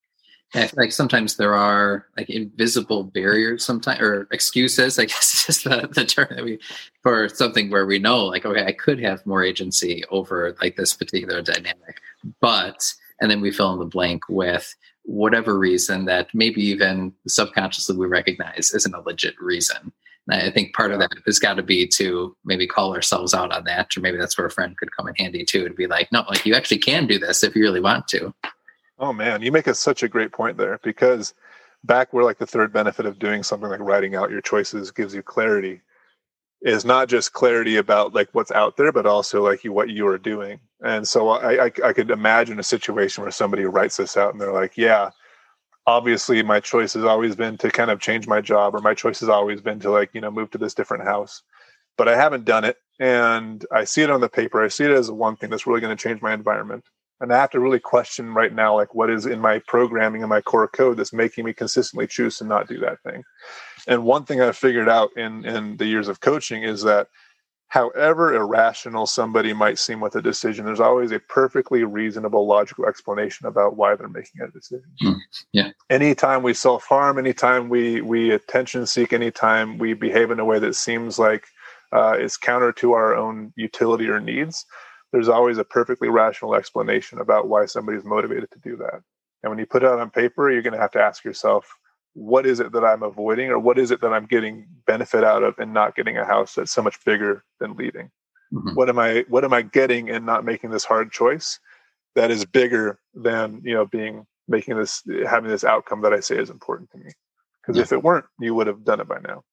I feel like sometimes there are like invisible barriers sometimes, or excuses, I guess is the, the term that we, for something where we know like, okay, I could have more agency over like this particular dynamic, but, and then we fill in the blank with whatever reason that maybe even subconsciously we recognize isn't a legit reason. And I think part of that has got to be to maybe call ourselves out on that, or maybe that's where a friend could come in handy too, to be like, no, like you actually can do this if you really want to. Oh man, you make a, such a great point there, because back where like the third benefit of doing something like writing out your choices gives you clarity is not just clarity about like what's out there, but also like you, what you are doing. And so I, I, I could imagine a situation where somebody writes this out and they're like, yeah, obviously my choice has always been to kind of change my job, or my choice has always been to like, you know, move to this different house, but I haven't done it. And I see it on the paper. I see it as one thing that's really going to change my environment. And I have to really question right now, like what is in my programming and my core code that's making me consistently choose to not do that thing. And one thing I've figured out in, in the years of coaching is that however irrational somebody might seem with a decision, there's always a perfectly reasonable, logical explanation about why they're making a decision. Mm, yeah. Anytime we self-harm, anytime we we attention seek, anytime we behave in a way that seems like uh, is counter to our own utility or needs, there's always a perfectly rational explanation about why somebody's motivated to do that. And when you put it out on paper, you're going to have to ask yourself, what is it that I'm avoiding, or what is it that I'm getting benefit out of and not getting a house that's so much bigger than leaving? Mm-hmm. What am I what am I getting in not making this hard choice that is bigger than, you know, being making this having this outcome that I say is important to me? Because yeah. if it weren't, you would have done it by now.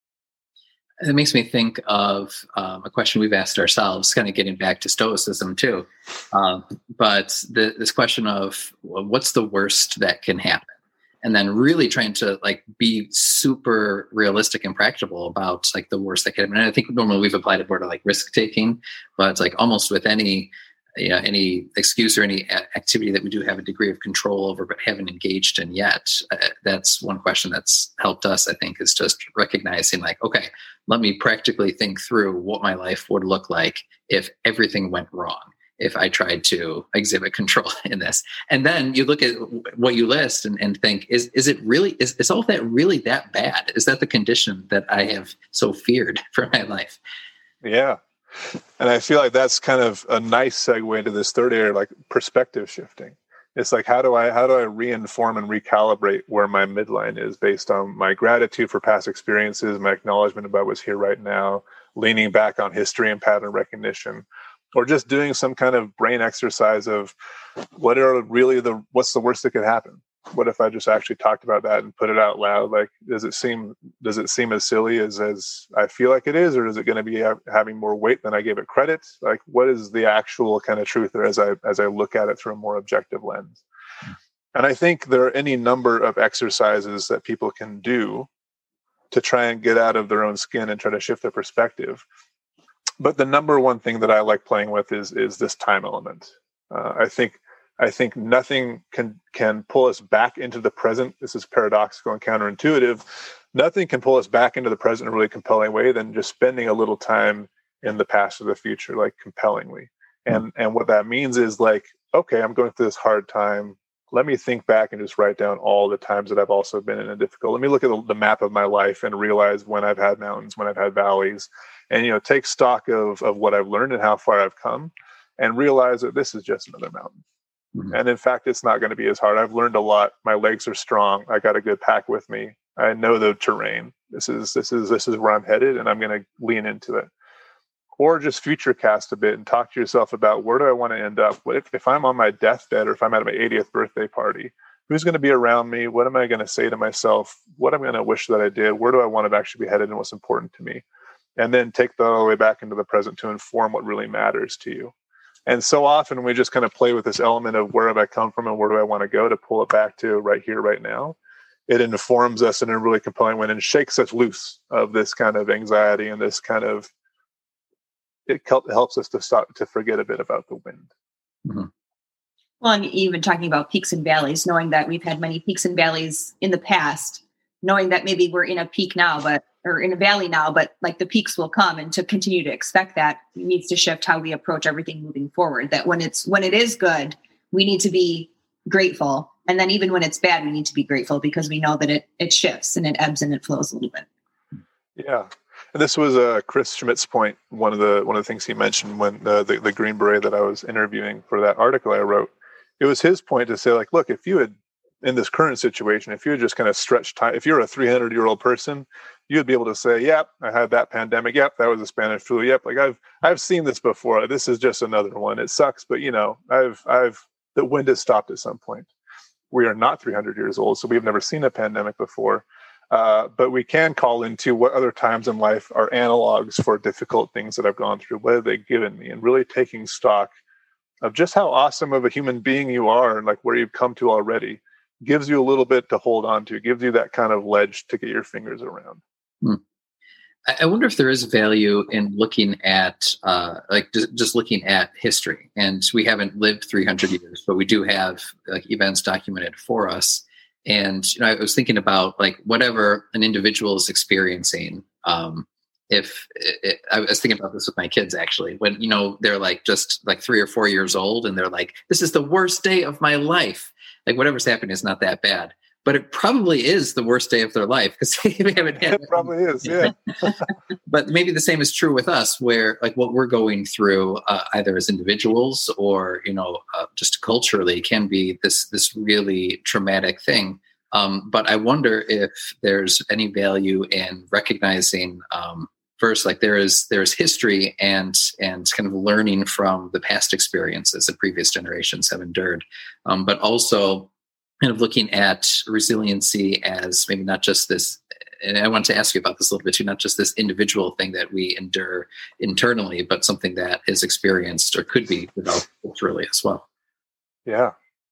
It makes me think of um, a question we've asked ourselves, kind of getting back to Stoicism too. Um, but the, this question of, well, what's the worst that can happen? And then really trying to like be super realistic and practical about like the worst that can happen. And I think normally we've applied it more to like risk taking, but it's like almost with any, you know, any excuse or any activity that we do have a degree of control over, but haven't engaged in yet. Uh, that's one question that's helped us, I think, is just recognizing like, okay, let me practically think through what my life would look like if everything went wrong, if I tried to exhibit control in this. And then you look at what you list and, and think, is is it really, is, is all that really that bad? Is that the condition that I have so feared for my life? Yeah. And I feel like that's kind of a nice segue into this third area, like perspective shifting. It's like, how do I, how do I reinform and recalibrate where my midline is based on my gratitude for past experiences, my acknowledgement about what's here right now, leaning back on history and pattern recognition, or just doing some kind of brain exercise of what are really the, what's the worst that could happen? What if I just actually talked about that and put it out loud? Like, does it seem, does it seem as silly as, as I feel like it is, or is it going to be ha- having more weight than I gave it credit? Like, what is the actual kind of truth there as I, as I look at it through a more objective lens? And I think there are any number of exercises that people can do to try and get out of their own skin and try to shift their perspective. But the number one thing that I like playing with is, is this time element. Uh, I think, I think nothing can can pull us back into the present. This is paradoxical and counterintuitive. Nothing can pull us back into the present in a really compelling way than just spending a little time in the past or the future, like compellingly. And and what that means is like, okay, I'm going through this hard time. Let me think back and just write down all the times that I've also been in a difficult. Let me look at the, the map of my life and realize when I've had mountains, when I've had valleys, and you know, take stock of of what I've learned and how far I've come, and realize that this is just another mountain. And in fact, it's not going to be as hard. I've learned a lot. My legs are strong. I got a good pack with me. I know the terrain. This is this is this is where I'm headed, and I'm going to lean into it. Or just future cast a bit and talk to yourself about, where do I want to end up? What if, if I'm on my deathbed, or if I'm at my eightieth birthday party? Who's going to be around me? What am I going to say to myself? What am I going to wish that I did? Where do I want to actually be headed, and what's important to me? And then take that all the way back into the present to inform what really matters to you. And so often we just kind of play with this element of, where have I come from and where do I want to go, to pull it back to right here, right now. It informs us in a really compelling way and shakes us loose of this kind of anxiety and this kind of, it helps us to stop, to forget a bit about the wind. Mm-hmm. Well, and even talking about peaks and valleys, knowing that we've had many peaks and valleys in the past, knowing that maybe we're in a peak now, but or in a valley now, but like the peaks will come, and to continue to expect that needs to shift how we approach everything moving forward. That when it's, when it is good, we need to be grateful. And then even when it's bad, we need to be grateful, because we know that it, it shifts and it ebbs and it flows a little bit. Yeah. And this was uh, Chris Schmidt's point. One of the, one of the things he mentioned when uh, the, the Green Beret that I was interviewing for that article I wrote, it was his point to say, like, look, if you had, in this current situation, if you had just kind of stretched time, if you're a three hundred year old person, you'd be able to say, yep, I had that pandemic. Yep, that was a Spanish flu. Yep, like I've I've seen this before. This is just another one. It sucks, but you know, I've I've the wind has stopped at some point. We are not three hundred years old, so we've never seen a pandemic before. Uh, but we can call into what other times in life are analogs for difficult things that I've gone through. What have they given me? And really taking stock of just how awesome of a human being you are, and like where you've come to already, gives you a little bit to hold on to, gives you that kind of ledge to get your fingers around. Hmm. I wonder if there is value in looking at, uh, like just, just looking at history. And we haven't lived three hundred years, but we do have like events documented for us. And you know, I was thinking about like whatever an individual is experiencing, um, if it, I was thinking about this with my kids, actually, when, you know, they're like just like three or four years old and they're like, this is the worst day of my life. Like whatever's happening is not that bad, but it probably is the worst day of their life because they haven't had it probably is. Yeah. But maybe the same is true with us, where like what we're going through uh, either as individuals or, you know, uh, just culturally can be this, this really traumatic thing. Um, but I wonder if there's any value in recognizing, um, first, like there is there's history and and kind of learning from the past experiences that previous generations have endured, um, but also kind of looking at resiliency as maybe not just this. And I want to ask you about this a little bit too, not just this individual thing that we endure internally, but something that is experienced or could be developed culturally as well. Yeah,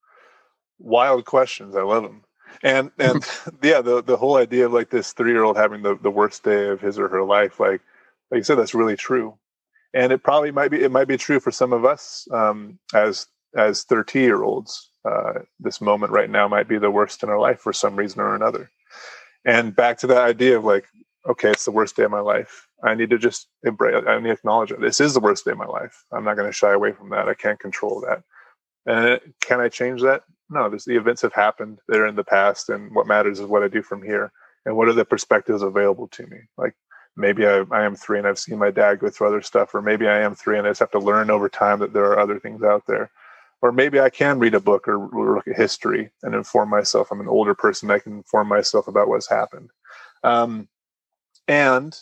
wild questions. I love them. And and yeah, the the whole idea of like this three-year-old having the, the worst day of his or her life, like like you said, that's really true. And it probably might be it might be true for some of us um, as as thirty-year-olds. Uh, this moment right now might be the worst in our life for some reason or another. And back to that idea of like, okay, it's the worst day of my life. I need to just embrace. I need to acknowledge it. This is the worst day of my life. I'm not going to shy away from that. I can't control that. And can I change that? No, this, the events have happened. They're in the past, and what matters is what I do from here, and what are the perspectives available to me. Like maybe I, I am three and I've seen my dad go through other stuff, or maybe I am three and I just have to learn over time that there are other things out there. Or maybe I can read a book or, or look at history and inform myself. I'm an older person. I can inform myself about what's happened. Um, and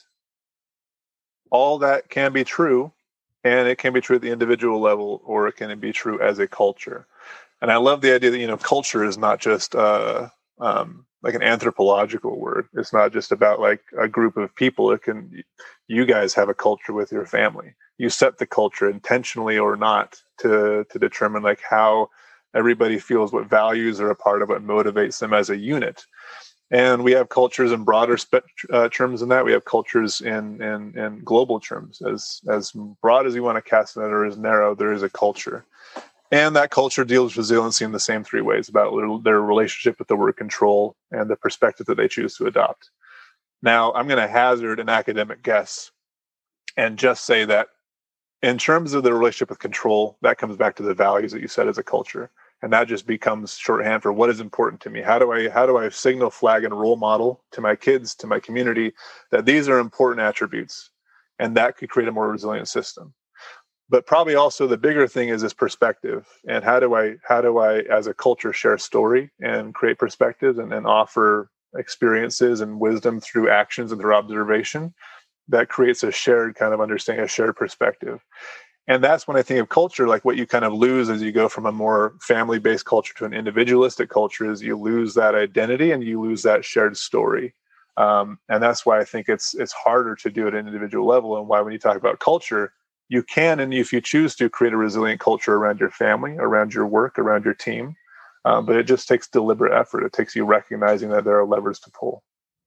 all that can be true, and it can be true at the individual level, or it can be true as a culture. And I love the idea that, you know, culture is not just uh, um, like an anthropological word. It's not just about like a group of people. It can, you guys have a culture with your family. You set the culture intentionally or not to to determine like how everybody feels, what values are a part of, what motivates them as a unit. And we have cultures in broader spe- uh, terms than that. We have cultures in, in in global terms. As as broad as you want to cast it, or as narrow, there is a culture. And that culture deals with resiliency in the same three ways, about their relationship with the word control and the perspective that they choose to adopt. Now, I'm going to hazard an academic guess and just say that in terms of the relationship with control, that comes back to the values that you set as a culture. And that just becomes shorthand for what is important to me. How do I how do I signal, flag, and role model to my kids, to my community, that these are important attributes, and that could create a more resilient system. But probably also the bigger thing is this perspective. And how do I, how do I, as a culture, share story and create perspectives and, and offer experiences and wisdom through actions and through observation that creates a shared kind of understanding, a shared perspective. And that's when I think of culture, like what you kind of lose as you go from a more family-based culture to an individualistic culture is you lose that identity and you lose that shared story. Um, and that's why I think it's it's harder to do at an individual level, and why when you talk about culture, you can, and if you choose to, create a resilient culture around your family, around your work, around your team. Um, but it just takes deliberate effort. It takes you recognizing that there are levers to pull.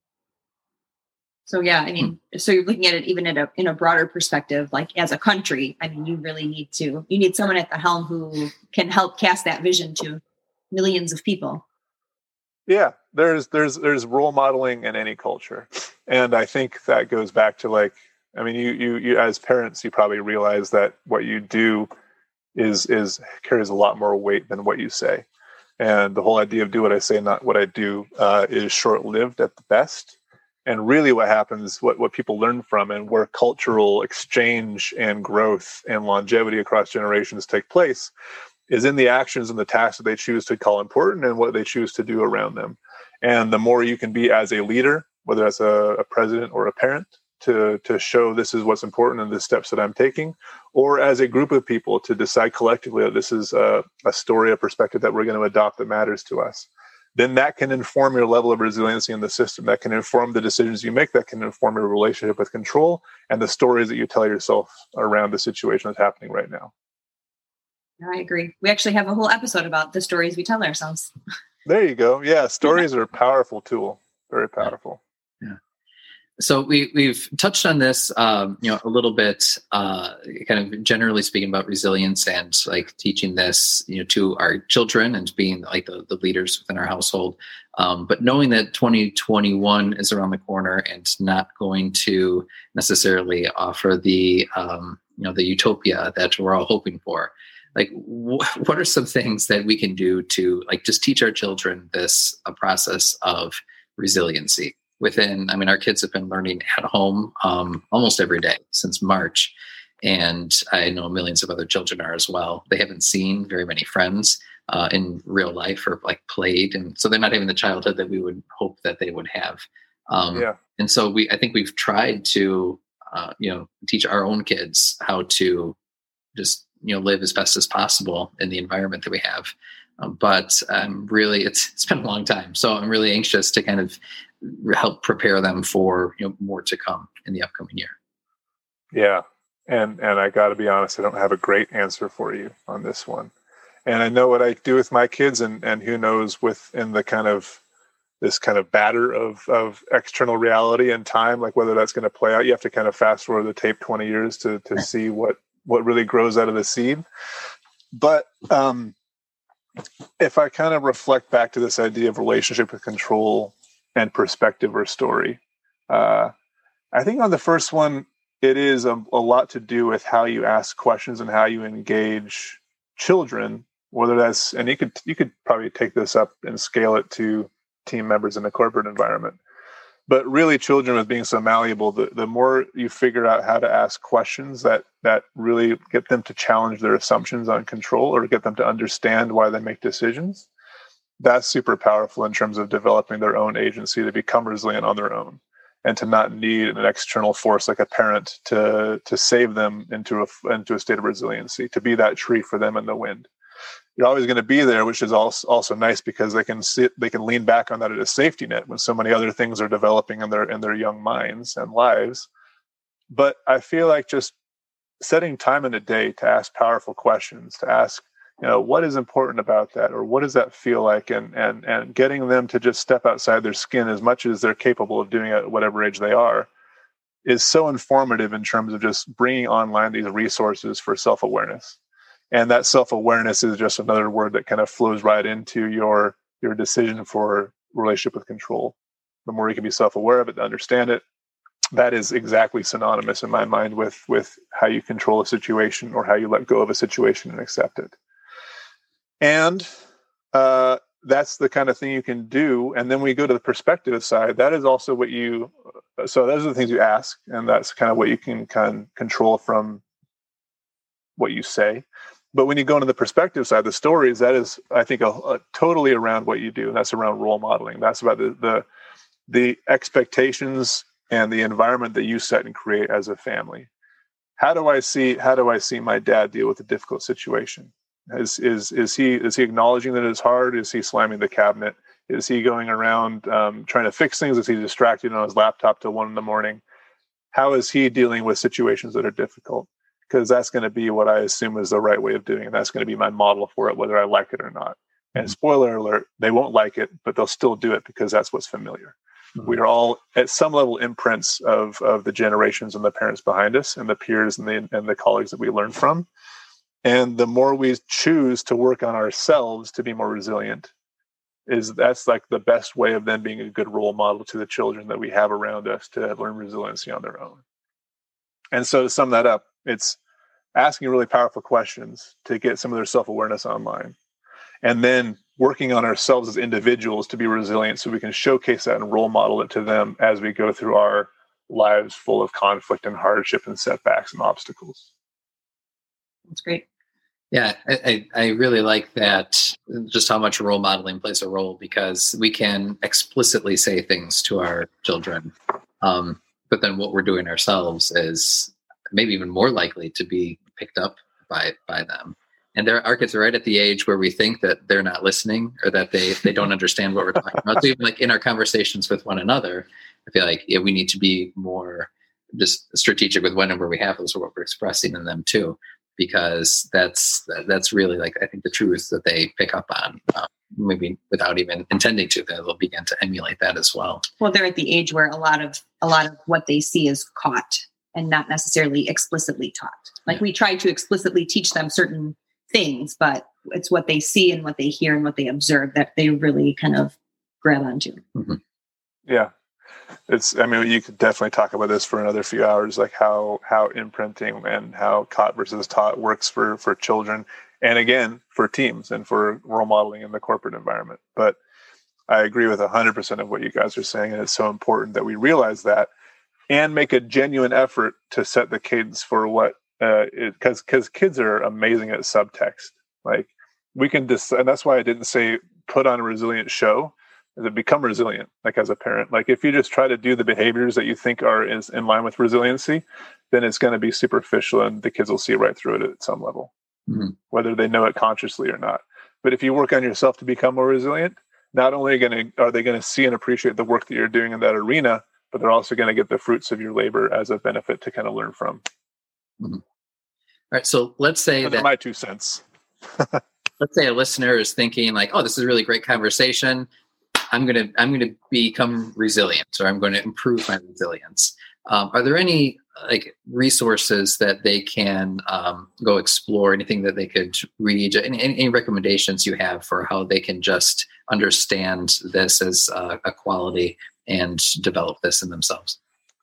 So, yeah, I mean, so you're looking at it even in a, in a broader perspective, like as a country, I mean, you really need to, you need someone at the helm who can help cast that vision to millions of people. Yeah, there's, there's, there's role modeling in any culture. And I think that goes back to like, I mean, you, you, you, as parents, you probably realize that what you do is, is carries a lot more weight than what you say. And the whole idea of do what I say, not what I do, uh, is short-lived at the best. And really what happens, what, what people learn from, and where cultural exchange and growth and longevity across generations take place, is in the actions and the tasks that they choose to call important and what they choose to do around them. And the more you can be as a leader, whether that's a, a president or a parent, to to show this is what's important and the steps that I'm taking, or as a group of people to decide collectively that this is a, a story, a perspective that we're going to adopt that matters to us, then that can inform your level of resiliency in the system. That can inform the decisions you make. That can inform your relationship with control and the stories that you tell yourself around the situation that's happening right now. I agree. We actually have a whole episode about the stories we tell ourselves. There you go. Yeah, stories are a powerful tool. Very powerful. Yeah. So we we've touched on this, um, you know, a little bit, uh, kind of generally speaking about resilience and like teaching this, you know, to our children and being like the, the leaders within our household. Um, but knowing that twenty twenty-one is around the corner and not going to necessarily offer the, um, you know, the utopia that we're all hoping for. Like, wh- what are some things that we can do to like just teach our children this a process of resiliency? Within, I mean, our kids have been learning at home um, almost every day since March. And I know millions of other children are as well. They haven't seen very many friends uh, in real life or like played. And so they're not having the childhood that we would hope that they would have. Um, yeah. And so we, I think we've tried to, uh, you know, teach our own kids how to just, you know, live as best as possible in the environment that we have. Um, but um, really, it's it's been a long time. So I'm really anxious to kind of help prepare them for, you know, more to come in the upcoming year. Yeah. And and I got to be honest, I don't have a great answer for you on this one. And I know what I do with my kids, and, and who knows within the kind of this kind of batter of, of external reality and time, like whether that's going to play out. You have to kind of fast forward the tape twenty years to to see what, what really grows out of the seed. But um, if I kind of reflect back to this idea of relationship with control and perspective or story, uh, I think on the first one, it is a, a lot to do with how you ask questions and how you engage children, whether that's, and you could, you could probably take this up and scale it to team members in a corporate environment. But really, children with being so malleable, the, the more you figure out how to ask questions that that really get them to challenge their assumptions on control or get them to understand why they make decisions, that's super powerful in terms of developing their own agency to become resilient on their own and to not need an external force like a parent to to save them into a, into a state of resiliency, to be that tree for them in the wind. You're always going to be there, which is also also nice because they can sit, they can lean back on that as a safety net when so many other things are developing in their in their young minds and lives. But I feel like just setting time in a day to ask powerful questions, to ask, you know, what is important about that, or what does that feel like, and and and getting them to just step outside their skin as much as they're capable of doing at whatever age they are, is so informative in terms of just bringing online these resources for self-awareness. And that self-awareness is just another word that kind of flows right into your, your decision for relationship with control. The more you can be self-aware of it, to understand it, that is exactly synonymous in my mind with, with how you control a situation or how you let go of a situation and accept it. And uh, that's the kind of thing you can do. And then we go to the perspective side. That is also what you, so those are the things you ask. And that's kind of what you can kind of control from what you say. But when you go into the perspective side, the stories, that is, I think, a, a totally around what you do. And that's around role modeling. That's about the, the the expectations and the environment that you set and create as a family. How do I see how do I see my dad deal with a difficult situation? Is is is he is he acknowledging that it's hard? Is he slamming the cabinet? Is he going around um, trying to fix things? Is he distracted on his laptop till one in the morning? How is he dealing with situations that are difficult? Because that's going to be what I assume is the right way of doing it. That's going to be my model for it, whether I like it or not. And spoiler alert, they won't like it, but they'll still do it because that's what's familiar. Mm-hmm. We are all at some level imprints of of the generations and the parents behind us and the peers and the and the colleagues that we learn from. And the more we choose to work on ourselves to be more resilient, is that's like the best way of them being a good role model to the children that we have around us to learn resiliency on their own. And so to sum that up, it's asking really powerful questions to get some of their self-awareness online. And then working on ourselves as individuals to be resilient so we can showcase that and role model it to them as we go through our lives full of conflict and hardship and setbacks and obstacles. That's great. Yeah, I, I really like that, just how much role modeling plays a role, because we can explicitly say things to our children. Um, but then what we're doing ourselves is maybe even more likely to be picked up by by them. And there, our kids are right at the age where we think that they're not listening or that they, they don't understand what we're talking about. So even like in our conversations with one another, I feel like yeah, we need to be more just strategic with whenever we have those, or what we're expressing in them too, because that's that's really like, I think, the truth that they pick up on. Um, maybe without even intending to, they'll begin to emulate that as well. Well, they're at the age where a lot of a lot of what they see is caught and not necessarily explicitly taught. Like yeah. we try to explicitly teach them certain things, but it's what they see and what they hear and what they observe that they really kind of grab onto. Mm-hmm. Yeah. It's, I mean, you could definitely talk about this for another few hours, like how, how imprinting and how caught versus taught works for, for children. And again, for teams and for role modeling in the corporate environment. But I agree with one hundred percent of what you guys are saying. And it's so important that we realize that and make a genuine effort to set the cadence for what, uh, because because kids are amazing at subtext. Like we can just, and that's why I didn't say put on a resilient show. To become resilient, like as a parent. Like if you just try to do the behaviors that you think are is in line with resiliency, then it's going to be superficial and the kids will see right through it at some level, mm-hmm. whether they know it consciously or not. But if you work on yourself to become more resilient, not only are, going to, are they going to see and appreciate the work that you're doing in that arena, but they're also going to get the fruits of your labor as a benefit to kind of learn from. Mm-hmm. All right. So let's say Those that are my two cents. Let's say a listener is thinking like, oh, this is a really great conversation. I'm going to, I'm going to become resilient, or I'm going to improve my resilience. Um, are there any like resources that they can um, go explore? Anything that they could read? Any, any recommendations you have for how they can just understand this as uh, a quality and develop this in themselves?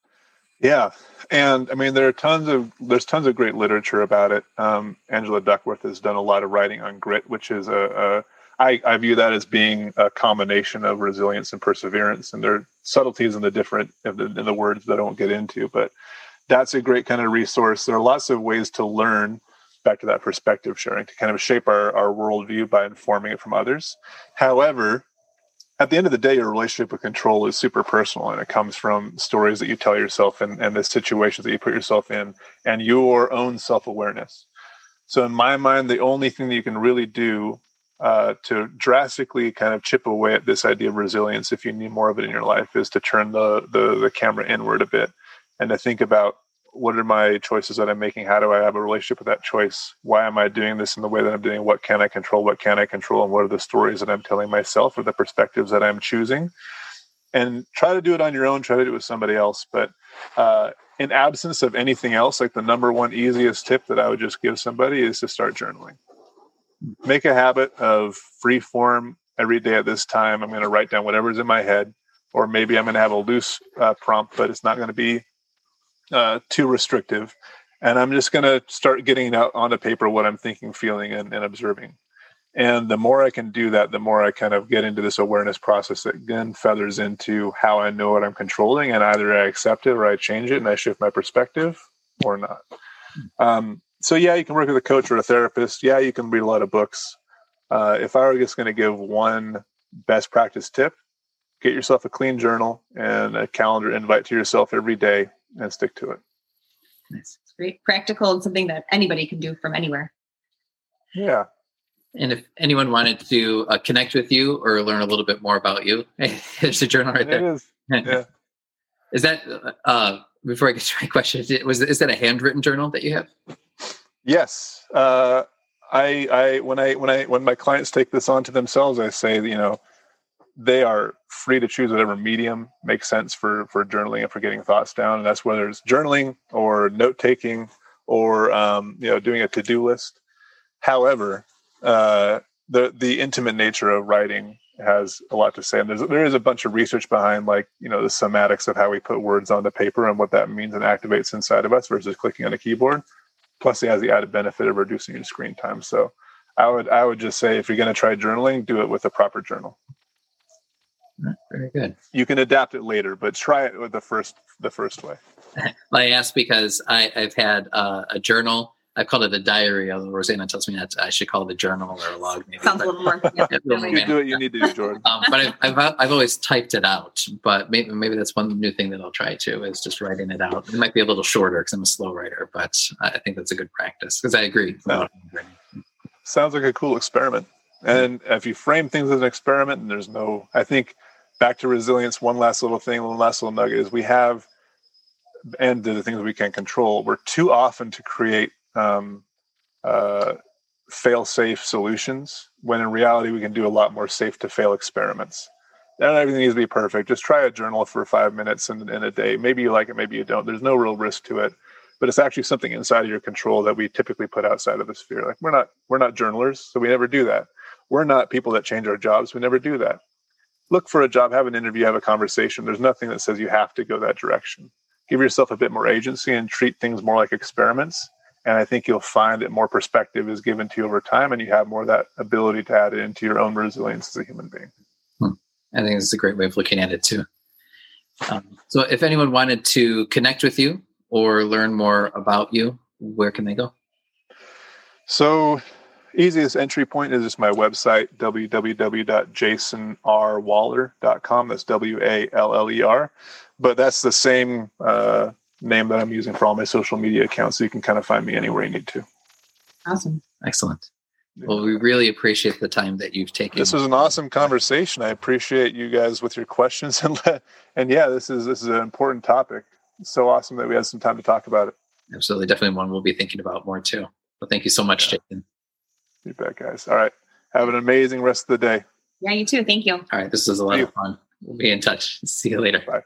Yeah. And I mean, there are tons of, there's tons of great literature about it. Um, Angela Duckworth has done a lot of writing on grit, which is a, a I, I view that as being a combination of resilience and perseverance, and there are subtleties in the different in the, in the words that I won't get into, but that's a great kind of resource. There are lots of ways to learn, back to that perspective sharing, to kind of shape our, our worldview by informing it from others. However, at the end of the day, your relationship with control is super personal, and it comes from stories that you tell yourself and, and the situations that you put yourself in and your own self-awareness. So in my mind, the only thing that you can really do Uh, to drastically kind of chip away at this idea of resilience, if you need more of it in your life, is to turn the, the the camera inward a bit and to think about what are my choices that I'm making? How do I have a relationship with that choice? Why am I doing this in the way that I'm doing? What can I control? What can I control? And what are the stories that I'm telling myself or the perspectives that I'm choosing? And try to do it on your own. Try to do it with somebody else. But uh, in absence of anything else, like the number one easiest tip that I would just give somebody is to start journaling. Make a habit of free form every day at this time. I'm going to write down whatever's in my head, or maybe I'm going to have a loose uh, prompt, but it's not going to be uh, too restrictive. And I'm just going to start getting out onto paper what I'm thinking, feeling, and, and observing. And the more I can do that, the more I kind of get into this awareness process that then feathers into how I know what I'm controlling. And either I accept it or I change it and I shift my perspective or not. Um, So yeah, you can work with a coach or a therapist. Yeah, you can read a lot of books. Uh, if I were just going to give one best practice tip, get yourself a clean journal and a calendar invite to yourself every day and stick to it. Nice. It's great. Practical and something that anybody can do from anywhere. Yeah. And if anyone wanted to uh, connect with you or learn a little bit more about you, there's a journal right there. It is. Yeah. Is that, uh, before I get to my question, was is that a handwritten journal that you have? Yes. Uh, I, I, when I, when I, when my clients take this on to themselves, I say, you know, they are free to choose whatever medium makes sense for, for journaling and for getting thoughts down. And that's whether it's journaling or note taking or, um, you know, doing a to-do list. However, uh, the, the intimate nature of writing has a lot to say. And there's, there is a bunch of research behind, like, you know, the somatics of how we put words on the paper and what that means and activates inside of us versus clicking on a keyboard. Plus, it has the added benefit of reducing your screen time. So, I would I would just say if you're going to try journaling, do it with a proper journal. Very good. You can adapt it later, but try it with the first the first way. I asked because I, I've had uh, a journal. I called it a diary, although Rosanna tells me that I should call it a journal or a log. Maybe. Sounds a little more. Yeah, you do what you need to do, Jordan. Um, but I've, I've I've always typed it out. But maybe maybe that's one new thing that I'll try too, is just writing it out. It might be a little shorter because I'm a slow writer, but I think that's a good practice because I agree. Yeah. Sounds like a cool experiment. And if you frame things as an experiment, and there's no, I think back to resilience. One last little thing, one last little nugget is we have, and the things we can control. We're too often to create. Um, uh, fail-safe solutions, when in reality we can do a lot more safe-to-fail experiments. Not everything needs to be perfect. Just try a journal for five minutes in, in a day. Maybe you like it, maybe you don't. There's no real risk to it, but it's actually something inside of your control that we typically put outside of the sphere. Like we're not we're not journalers, so we never do that. We're not people that change our jobs. We never do that. Look for a job, have an interview, have a conversation. There's nothing that says you have to go that direction. Give yourself a bit more agency and treat things more like experiments. And I think you'll find that more perspective is given to you over time, and you have more of that ability to add it into your own resilience as a human being. Hmm. I think it's a great way of looking at it too. Um, so if anyone wanted to connect with you or learn more about you, where can they go? So easiest entry point is just my website, w w w dot jason r waller dot com. That's W A L L E R. But that's the same uh, name that I'm using for all my social media accounts, so you can kind of find me anywhere you need to. Awesome. Excellent. Well, we really appreciate the time that you've taken. This was an awesome conversation. I appreciate you guys with your questions. And and yeah, this is this is an important topic. It's so awesome that we had some time to talk about it. Absolutely. Definitely one we'll be thinking about more too. Well, thank you so much, yeah. Jason. You bet, guys. All right. Have an amazing rest of the day. Yeah, you too. Thank you. All right. This was a lot of fun. We'll be in touch. See you later. Bye.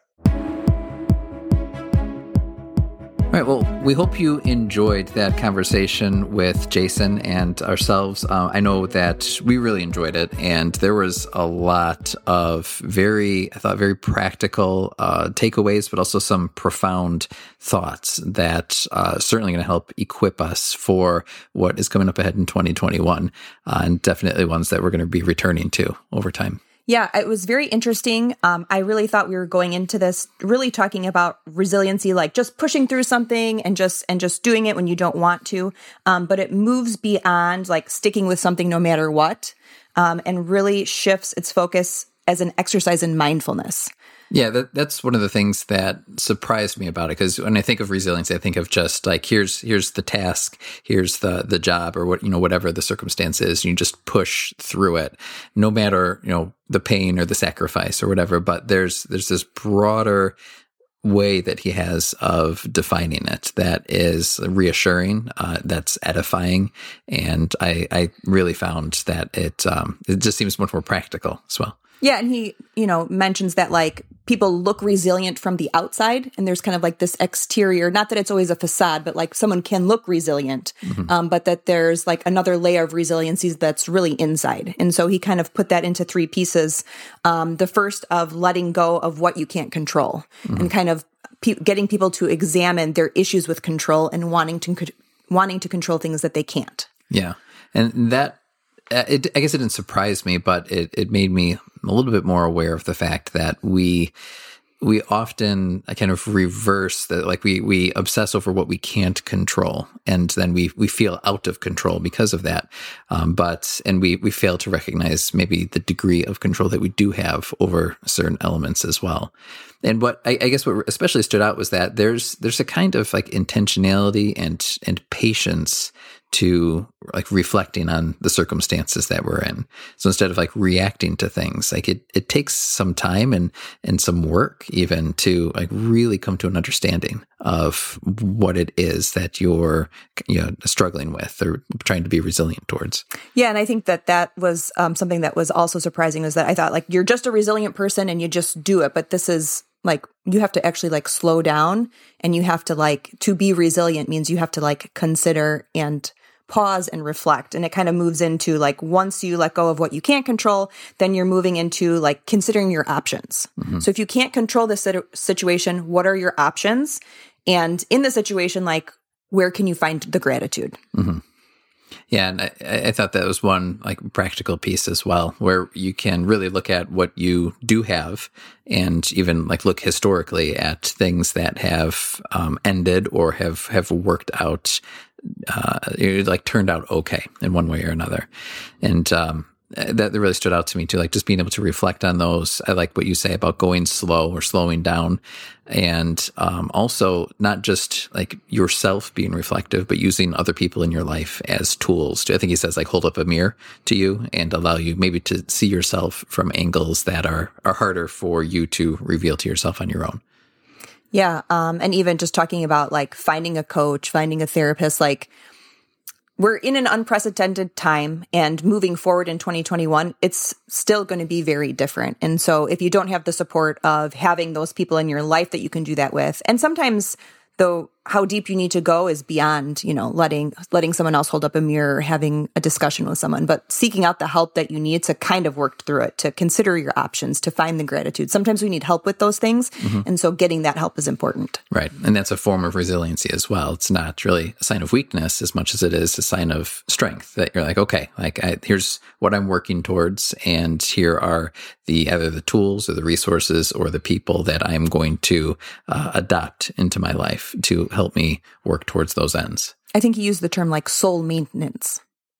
All right, well, we hope you enjoyed that conversation with Jason and ourselves. Uh, I know that we really enjoyed it, and there was a lot of very, I thought, very practical uh, takeaways, but also some profound thoughts that uh, certainly going to help equip us for what is coming up ahead in twenty twenty-one, uh, and definitely ones that we're going to be returning to over time. Yeah, it was very interesting. Um, I really thought we were going into this really talking about resiliency, like just pushing through something and just and just doing it when you don't want to. Um, but it moves beyond like sticking with something no matter what, um, and really shifts its focus as an exercise in mindfulness. Yeah, that, that's one of the things that surprised me about it. Because when I think of resilience, I think of just like, here's here's the task, here's the the job, or what, you know, whatever the circumstance is. You just push through it, no matter, you know, the pain or the sacrifice or whatever. But there's there's this broader way that he has of defining it that is reassuring, uh, that's edifying, and I I really found that it um, it just seems much more practical as well. Yeah, and he, you know, mentions that like people look resilient from the outside, and there's kind of like this exterior, not that it's always a facade, but like someone can look resilient, mm-hmm. um, but that there's like another layer of resiliency that's really inside. And so he kind of put that into three pieces. Um, the first of letting go of what you can't control, mm-hmm. and kind of pe- getting people to examine their issues with control and wanting to co- wanting to control things that they can't. Yeah, and that. Uh, it, I guess it didn't surprise me, but it, it made me a little bit more aware of the fact that we we often kind of reverse that, like we we obsess over what we can't control, and then we we feel out of control because of that. Um, but and we we fail to recognize maybe the degree of control that we do have over certain elements as well. And what I, I guess what especially stood out was that there's there's a kind of like intentionality and and patience to like reflecting on the circumstances that we're in. So instead of like reacting to things, like it, it takes some time and, and some work even to like really come to an understanding of what it is that you're, you know, struggling with or trying to be resilient towards. Yeah. And I think that that was um, something that was also surprising, is that I thought like, you're just a resilient person and you just do it. But this is like, you have to actually like slow down, and you have to like, to be resilient means you have to like consider and pause and reflect. And it kind of moves into like, once you let go of what you can't control, then you're moving into like considering your options. Mm-hmm. So if you can't control this situation, what are your options? And in the situation, like, where can you find the gratitude? Mm-hmm. Yeah, and I, I thought that was one like practical piece as well, where you can really look at what you do have, and even like look historically at things that have um, ended or have have worked out, uh, it, like turned out okay in one way or another, and um, that really stood out to me too. Like just being able to reflect on those. I like what you say about going slow or slowing down. And um, also not just like yourself being reflective, but using other people in your life as tools to, I think he says, like hold up a mirror to you and allow you maybe to see yourself from angles that are, are harder for you to reveal to yourself on your own. Yeah. Um, and even just talking about like finding a coach, finding a therapist, like we're in an unprecedented time, and moving forward in twenty twenty-one, it's still going to be very different. And so if you don't have the support of having those people in your life that you can do that with, and sometimes though how deep you need to go is beyond, you know, letting letting someone else hold up a mirror, having a discussion with someone, but seeking out the help that you need to kind of work through it, to consider your options, to find the gratitude. Sometimes we need help with those things. Mm-hmm. And so getting that help is important. Right. And that's a form of resiliency as well. It's not really a sign of weakness as much as it is a sign of strength, that you're like, okay, like I, here's what I'm working towards. And here are the either the tools or the resources or the people that I'm going to uh, adopt into my life to help me work towards those ends. I think you used the term like soul maintenance.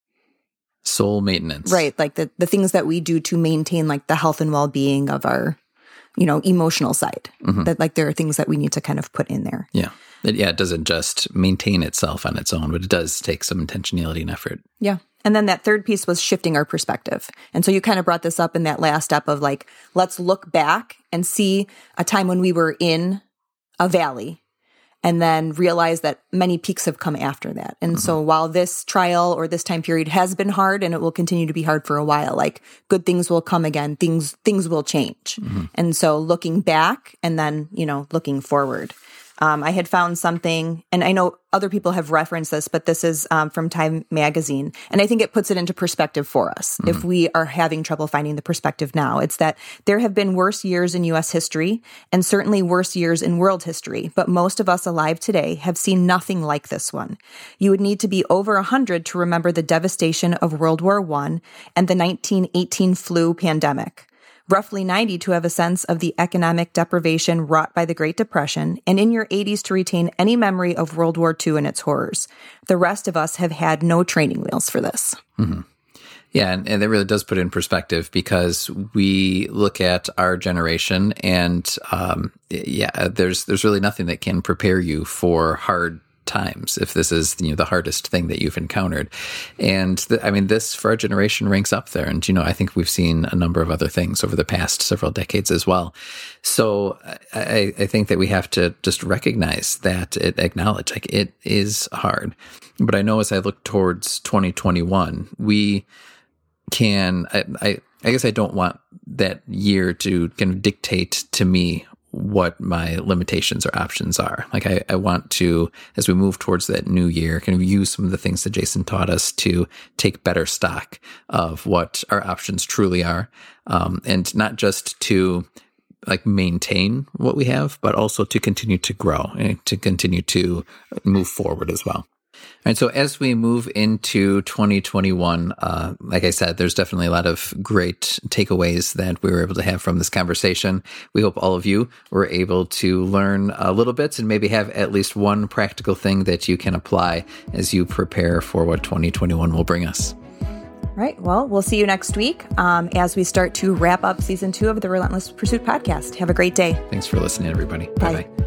Soul maintenance. Right. Like the, the things that we do to maintain like the health and well-being of our, you know, emotional side. Mm-hmm. That like there are things that we need to kind of put in there. Yeah. It, yeah. It doesn't just maintain itself on its own, but it does take some intentionality and effort. Yeah. And then that third piece was shifting our perspective. And so you kind of brought this up in that last step of like, let's look back and see a time when we were in a valley, and then realize that many peaks have come after that. And mm-hmm. so while this trial or this time period has been hard, and it will continue to be hard for a while, like good things will come again, things things will change. Mm-hmm. And so looking back and then, you know, looking forward. Um, I had found something, and I know other people have referenced this, but this is um, from Time Magazine. And I think it puts it into perspective for us. Mm-hmm. If we are having trouble finding the perspective now, it's that there have been worse years in U S history and certainly worse years in world history. But most of us alive today have seen nothing like this one. You would need to be over one hundred to remember the devastation of World War One and the nineteen eighteen flu pandemic. Roughly ninety to have a sense of the economic deprivation wrought by the Great Depression, and in your eighties to retain any memory of World War Two and its horrors. The rest of us have had no training wheels for this. Mm-hmm. Yeah, and, and that really does put it in perspective, because we look at our generation and, um, yeah, there's there's really nothing that can prepare you for hard times if this is, you know, the hardest thing that you've encountered. And the, I mean, this for our generation ranks up there. And, you know, I think we've seen a number of other things over the past several decades as well. So I, I think that we have to just recognize that, it acknowledge like it is hard. But I know as I look towards twenty twenty-one, we can, I, I, I guess I don't want that year to kind of dictate to me what my limitations or options are. Like I, I want to, as we move towards that new year, kind of use some of the things that Jason taught us to take better stock of what our options truly are. Um, and not just to like maintain what we have, but also to continue to grow and to continue to move forward as well. And so as we move into twenty twenty-one, uh, like I said, there's definitely a lot of great takeaways that we were able to have from this conversation. We hope all of you were able to learn a little bit and maybe have at least one practical thing that you can apply as you prepare for what twenty twenty-one will bring us. Right. Well, we'll see you next week um, as we start to wrap up season two of the Relentless Pursuit podcast. Have a great day. Thanks for listening, everybody. Bye. Bye-bye.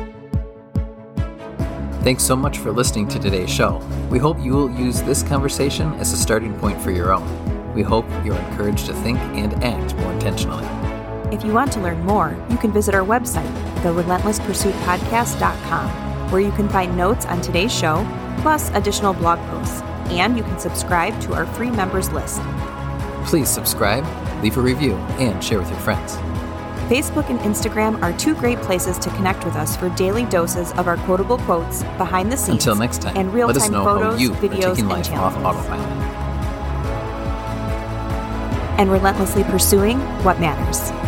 Thanks so much for listening to today's show. We hope you will use this conversation as a starting point for your own. We hope you're encouraged to think and act more intentionally. If you want to learn more, you can visit our website, the relentless pursuit podcast dot com, where you can find notes on today's show, plus additional blog posts, and you can subscribe to our free members list. Please subscribe, leave a review, and share with your friends. Facebook and Instagram are two great places to connect with us for daily doses of our quotable quotes, behind the scenes, Until next time, and real-time let us know photos, how you videos, are taking and life challenges. off autopilot. And relentlessly pursuing what matters.